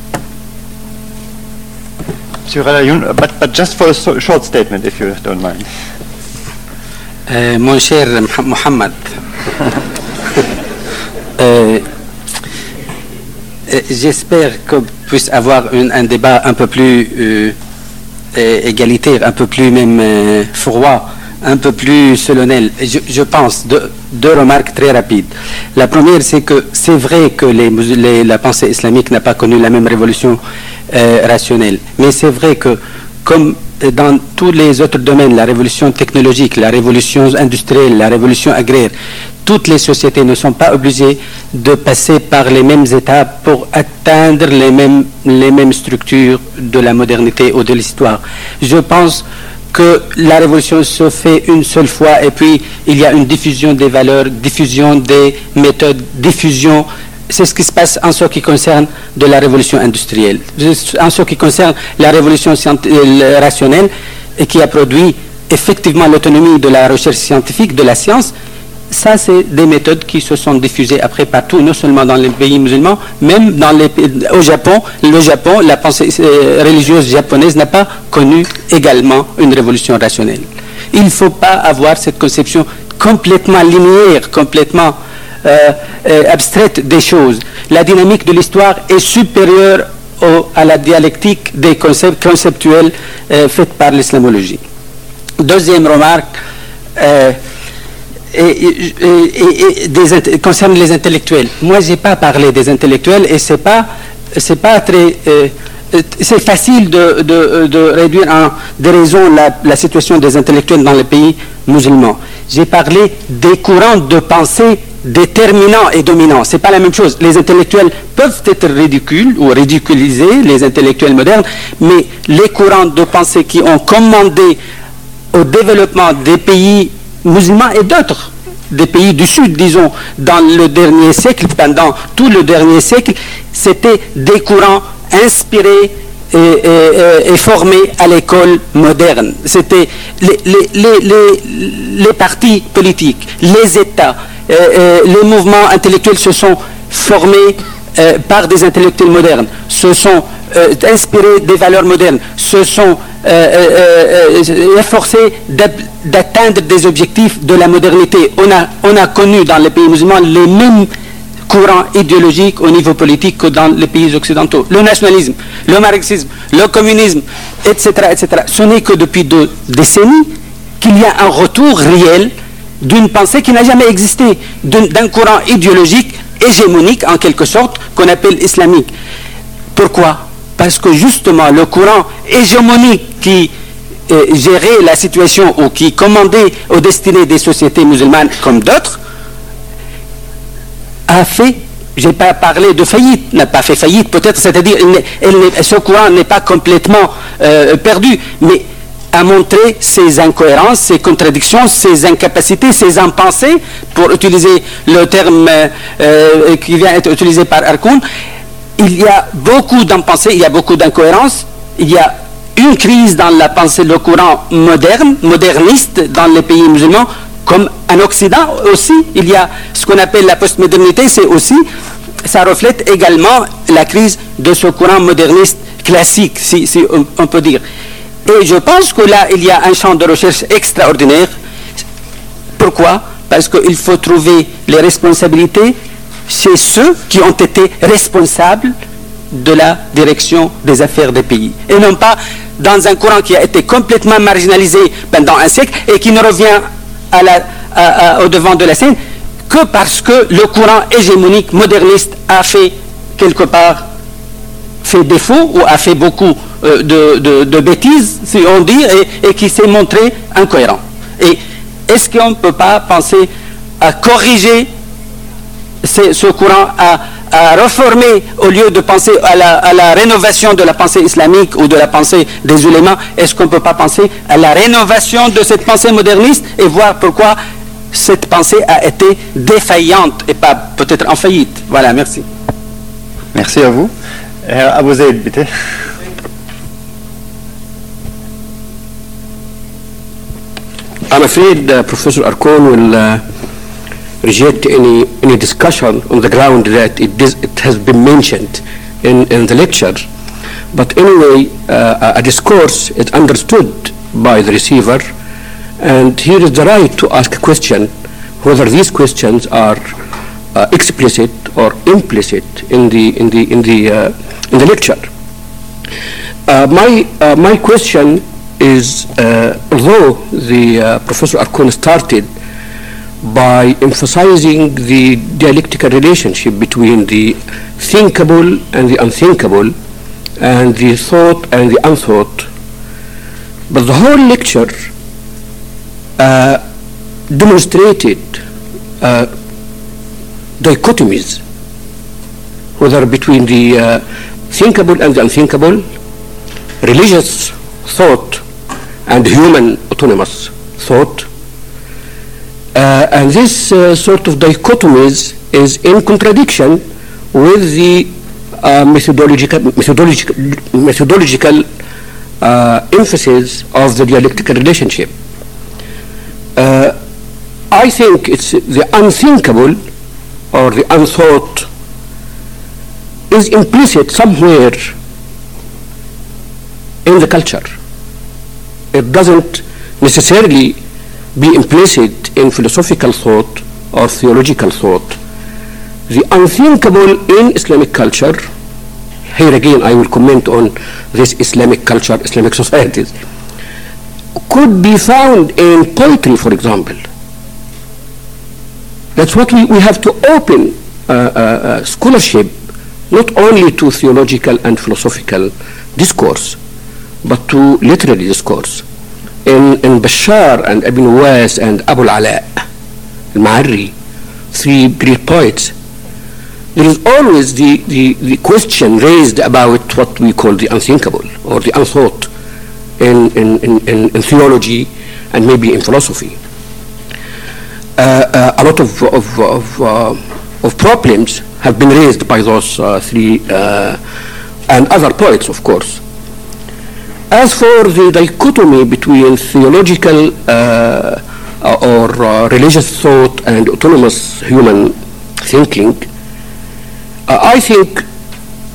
Monsieur Ghalioun, but, but just for a so short statement, if you don't mind. Euh, mon cher Mohamed, euh, j'espère qu'on puisse avoir une, un débat un peu plus euh, égalitaire, un peu plus même euh, froid, un peu plus solennel. Je, je pense deux, deux remarques très rapides. La première, c'est que c'est vrai que les, les, la pensée islamique n'a pas connu la même révolution euh, rationnelle, mais c'est vrai que comme dans tous les autres domaines, la révolution technologique, la révolution industrielle, la révolution agraire, toutes les sociétés ne sont pas obligées de passer par les mêmes étapes pour atteindre les mêmes, les mêmes structures de la modernité ou de l'histoire. Je pense que la révolution se fait une seule fois, et puis il y a une diffusion des valeurs, diffusion des méthodes, diffusion. C'est ce qui se passe en ce qui concerne de la révolution industrielle. En ce qui concerne la révolution rationnelle, et qui a produit effectivement l'autonomie de la recherche scientifique, de la science, ça c'est des méthodes qui se sont diffusées après partout, non seulement dans les pays musulmans, même dans les, au Japon. Le Japon, la pensée religieuse japonaise n'a pas connu également une révolution rationnelle. Il ne faut pas avoir cette conception complètement linéaire, complètement Euh, euh, abstraite des choses. La dynamique de l'histoire est supérieure au, à la dialectique des concepts conceptuels euh, faits par l'islamologie. Deuxième remarque euh, et, et, et, et des, concerne les intellectuels. Moi, j'ai pas parlé des intellectuels, et c'est pas c'est pas très euh, c'est facile de, de, de réduire en déraison la, la situation des intellectuels dans les pays musulmans. J'ai parlé des courants de pensée déterminants et dominants. C'est pas la même chose. Les intellectuels peuvent être ridicules ou ridiculisés, les intellectuels modernes, mais les courants de pensée qui ont commandé au développement des pays musulmans et d'autres, des pays du Sud, disons, dans le dernier siècle, pendant tout le dernier siècle, c'était des courants inspirés et, et, et formés à l'école moderne. C'était les, les, les, les, les partis politiques, les États, euh, euh, les mouvements intellectuels se sont formés euh, par des intellectuels modernes, se sont euh, inspirés des valeurs modernes, se sont euh, euh, euh, efforcés d'atteindre des objectifs de la modernité. On a, on a connu dans les pays musulmans les mêmes courants idéologiques au niveau politique que dans les pays occidentaux. Le nationalisme, le marxisme, le communisme, et cetera, et cetera. Ce n'est que depuis deux décennies qu'il y a un retour réel d'une pensée qui n'a jamais existé, d'un courant idéologique hégémonique en quelque sorte qu'on appelle islamique. Pourquoi? Parce que justement le courant hégémonique qui euh, gérait la situation ou qui commandait aux destinées des sociétés musulmanes comme d'autres a fait, j'ai pas parlé de faillite, n'a pas fait faillite peut-être, c'est-à-dire ce courant n'est pas complètement euh, perdu, mais a montré ses incohérences, ses contradictions, ses incapacités, ses impensés, pour utiliser le terme euh, qui vient être utilisé par Arkoun. Il y a beaucoup d'impensés, il y a beaucoup d'incohérences, il y a une crise dans la pensée, le courant moderne, moderniste dans les pays musulmans, comme en Occident aussi. Il y a ce qu'on appelle la postmodernité, c'est aussi, ça reflète également la crise de ce courant moderniste classique, si, si on, on peut dire. Et je pense que là, il y a un champ de recherche extraordinaire. Pourquoi? Parce qu'il faut trouver les responsabilités chez ceux qui ont été responsables de la direction des affaires des pays. Et non pas dans un courant qui a été complètement marginalisé pendant un siècle et qui ne revient à la, à, à, au devant de la scène que parce que le courant hégémonique moderniste a fait quelque part fait défaut ou a fait beaucoup euh, de, de, de bêtises, si on dit, et, et qui s'est montré incohérent. Et est-ce qu'on ne peut pas penser à corriger ce, ce courant, à, à réformer, au lieu de penser à la, à la rénovation de la pensée islamique ou de la pensée des ulémas, est-ce qu'on ne peut pas penser à la rénovation de cette pensée moderniste et voir pourquoi cette pensée a été défaillante et pas peut-être en faillite? Voilà, merci. Merci à vous. Herr Abu Zaid, bitte. I'm afraid uh, Professor Arkoun will uh, reject any any discussion on the ground that it, dis it has been mentioned in, in the lecture. But anyway, uh, a discourse is understood by the receiver, and here is the right to ask a question, whether these questions are uh, explicit or implicit in the in the in the uh, in the lecture. Uh, my uh, my question is, uh, although the uh, Professor Arkoun started by emphasizing the dialectical relationship between the thinkable and the unthinkable, and the thought and the unthought, but the whole lecture uh, demonstrated uh, dichotomies, whether between the uh, thinkable and the unthinkable, religious thought and human autonomous thought. Uh, and this uh, sort of dichotomies is in contradiction with the uh, methodological, methodological, methodological uh, emphasis of the dialectical relationship. Uh, I think it's the unthinkable or the unthought is implicit somewhere in the culture. It doesn't necessarily be implicit in philosophical thought or theological thought. The unthinkable in Islamic culture, here again I will comment on this Islamic culture, Islamic societies, could be found in poetry, for example. That's what we, we have to open uh, uh, uh, scholarship, not only to theological and philosophical discourse, but to literary discourse. In, in Bashar and Ibn Uwais and Abu al-Ala, al-Ma'arri, three great poets, there is always the, the, the question raised about what we call the unthinkable or the unthought in, in, in, in, in theology and maybe in philosophy. Uh, uh, a lot of, of, of, uh, of problems have been raised by those uh, three uh, and other poets, of course. As for the dichotomy between theological uh, or uh, religious thought and autonomous human thinking, uh, I think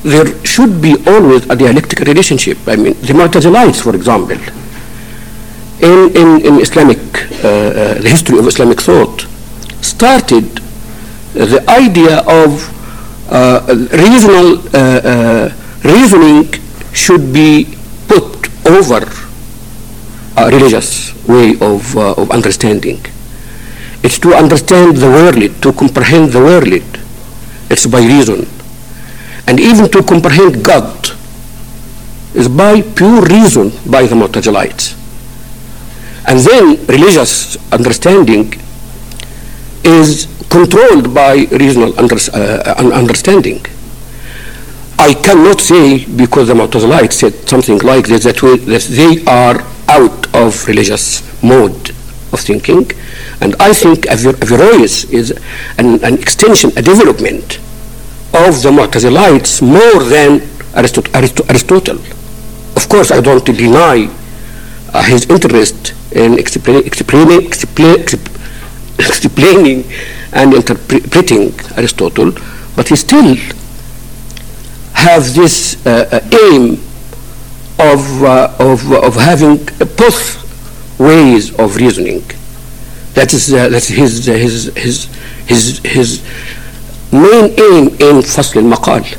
there should be always a dialectical relationship. I mean, the Mu'tazilites, for example, in, in, in Islamic, uh, uh, the history of Islamic thought, started the idea of uh, reasonal uh, uh, reasoning should be put over a religious way of, uh, of understanding. It's to understand the world, to comprehend the world. It's by reason. And even to comprehend God is by pure reason by the Mu'tazilites. And then religious understanding is controlled by reasonable under, uh, understanding. I cannot say, because the Mu'tazilites said something like this, that, we, that they are out of religious mode of thinking. And I think Aver- Averroes is an, an extension, a development of the Mu'tazilites more than Aristot- Aristot- Aristotle. Of course, I don't deny uh, his interest in explain, explaining, explain, explaining and interpreting Aristotle, but he still have this uh, uh, aim of, uh, of, of having both ways of reasoning. That is, uh, that's his, uh, his, his, his, his main aim in Fasl al-Maqal.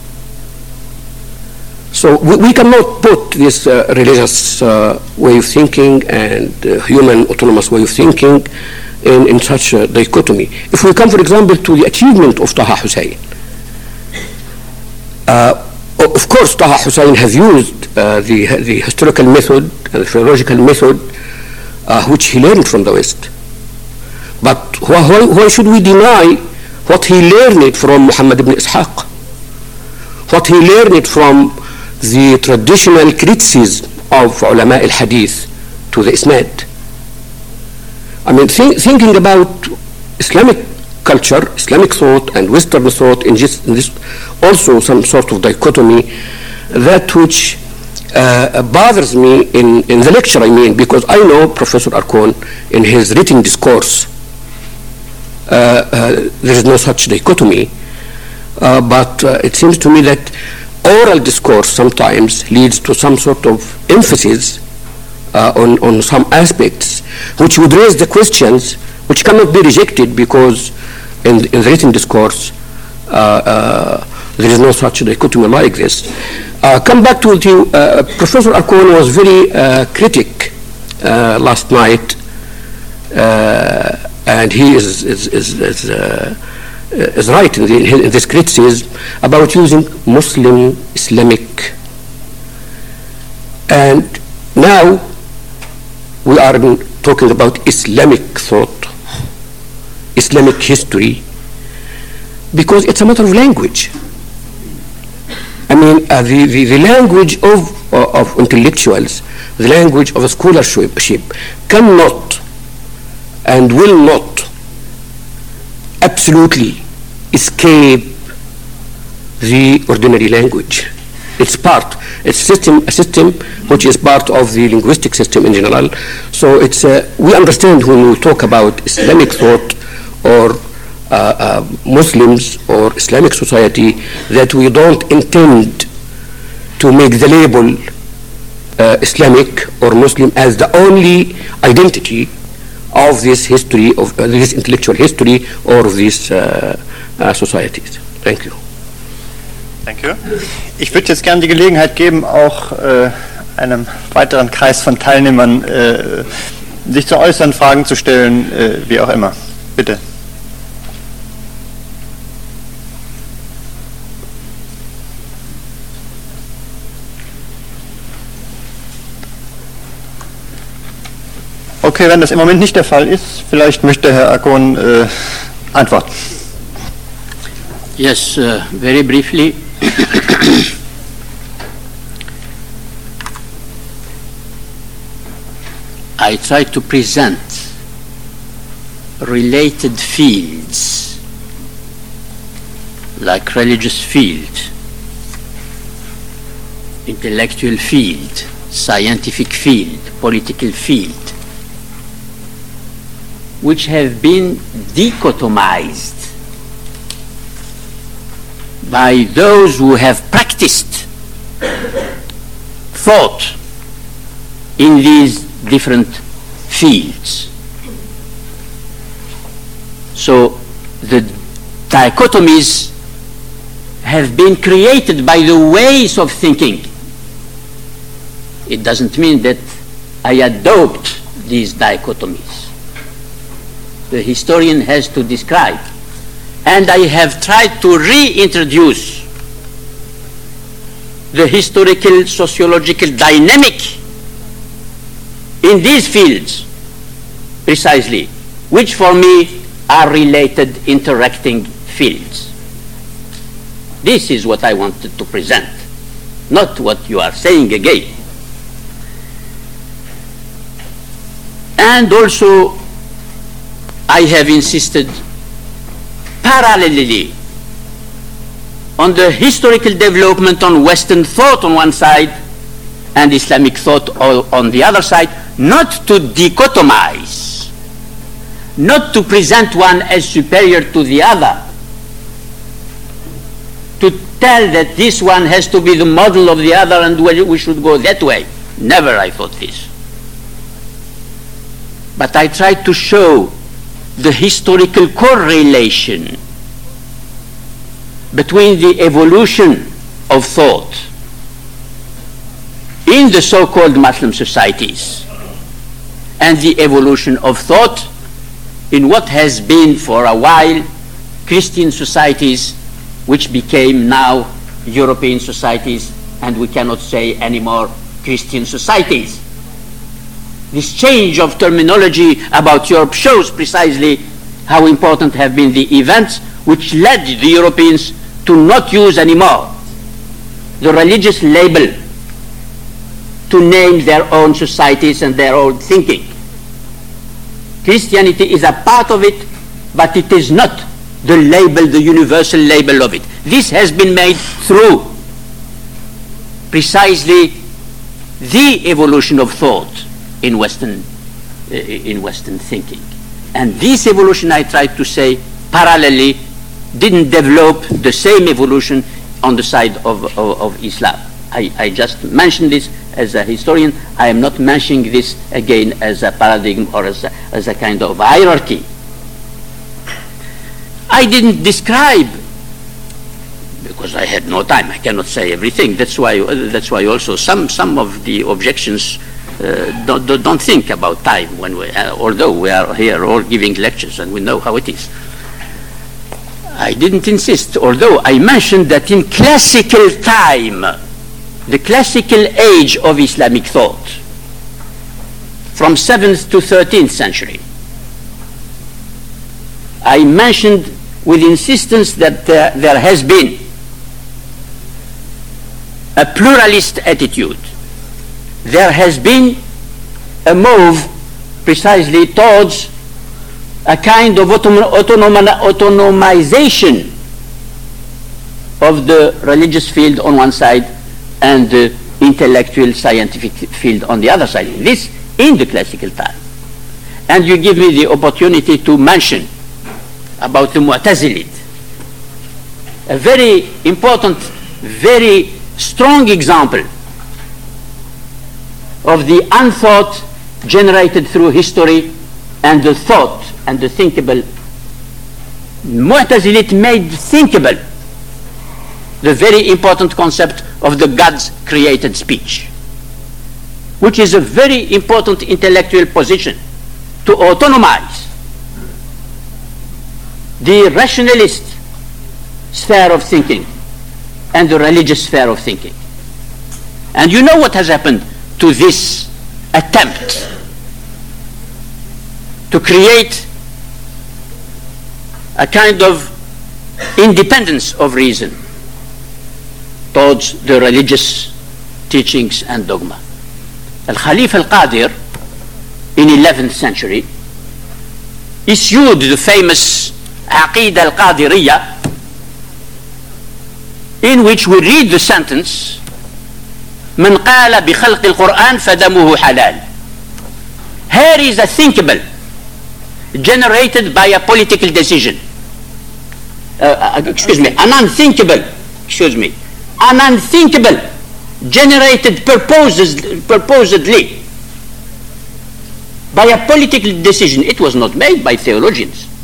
So we, we cannot put this uh, religious uh, way of thinking and uh, human autonomous way of thinking in, in such a dichotomy. If we come, for example, to the achievement of Taha Hussein, uh, of course Taha Hussein has used uh, the, the historical method and the philological method uh, which he learned from the West. But why, why should we deny what he learned from Muhammad ibn Ishaq, what he learned from the traditional criticism of ulama al-hadith to the isnad? I mean, think, thinking about Islamic culture, Islamic thought, and Western thought in, just, in this also some sort of dichotomy, that which uh, bothers me in, in the lecture, I mean, because I know Professor Arcon in his written discourse, uh, uh, there is no such dichotomy, uh, but uh, it seems to me that oral discourse sometimes leads to some sort of emphasis uh, on, on some aspects which would raise the questions which cannot be rejected, because in, in the written discourse uh, uh, there is no such dichotomy like this. Uh, come back to the, uh, Professor Arcon was very uh, critic uh, last night, uh, and he is, is, is, is uh, is right in, the, in this criticism about using Muslim Islamic. And now we are talking about Islamic thought, Islamic history, because it's a matter of language. I mean, uh, the, the, the language of, uh, of intellectuals, the language of scholarship cannot and will not absolutely escape the ordinary language. It's part, it's system, a system which is part of the linguistic system in general. So it's, uh, we understand when we talk about Islamic thought or uh, uh, Muslims or Islamic society that we don't intend to make the label uh, Islamic or Muslim as the only identity of this history, of uh, this intellectual history, or of these uh, uh, societies. Thank you. Thank you. Ich würde jetzt gerne die Gelegenheit geben, auch äh, einem weiteren Kreis von Teilnehmern äh, sich zu äußern, Fragen zu stellen, äh, wie auch immer. Bitte. Okay, wenn das im Moment nicht der Fall ist, vielleicht möchte Herr Arcon äh, antworten. Yes, uh, very briefly. I try to present related fields like religious field, intellectual field, scientific field, political field, which have been dichotomized by those who have practiced thought in these different fields. So the dichotomies have been created by the ways of thinking. It doesn't mean that I adopt these dichotomies. The historian has to describe. And I have tried to reintroduce the historical sociological dynamic in these fields precisely, which for me are related interacting fields. This is what I wanted to present, not what you are saying again. And also, I have insisted parallelly on the historical development on Western thought on one side and Islamic thought on the other side, not to dichotomize, not to present one as superior to the other, to tell that this one has to be the model of the other and we should go that way. Never I thought this. But I tried to show the historical correlation between the evolution of thought in the so-called Muslim societies and the evolution of thought in what has been for a while Christian societies, which became now European societies, and we cannot say anymore Christian societies. This change of terminology about Europe shows precisely how important have been the events which led the Europeans to not use anymore the religious label to name their own societies and their own thinking. Christianity is a part of it, but it is not the label, the universal label of it. This has been made through precisely the evolution of thought in Western, uh, in Western thinking. And this evolution, I tried to say, parallelly, didn't develop the same evolution on the side of, of, of Islam. I, I just mentioned this as a historian. I am not mentioning this again as a paradigm or as a, as a kind of hierarchy. I didn't describe, because I had no time, I cannot say everything. That's why, uh, that's why also some, some of the objections Uh, don't, don't think about time when we, uh, although we are here all giving lectures and we know how it is. I didn't insist, although I mentioned that in classical time, the classical age of Islamic thought, from seventh to thirteenth century, I mentioned with insistence that uh, there has been a pluralist attitude. There has been a move precisely towards a kind of autom autonom autonomization of the religious field on one side and the intellectual scientific field on the other side. This in the classical time. And you give me the opportunity to mention about the Mu'tazilit, a very important, very strong example of the unthought generated through history and the thought and the thinkable. Mu'tazilit made thinkable the very important concept of the God's created speech, which is a very important intellectual position to autonomize the rationalist sphere of thinking and the religious sphere of thinking. And you know what has happened to this attempt to create a kind of independence of reason towards the religious teachings and dogma. Al-Khalif al-Qadir in eleventh century issued the famous Aqidah al-Qadiriyya, in which we read the sentence من قال بخلق القرآن فدمه حلال. Here is a thinkable generated by a political decision. Uh, excuse me, an unthinkable excuse me, an unthinkable, generated purposes, purposedly by a political decision. It was not made by theologians.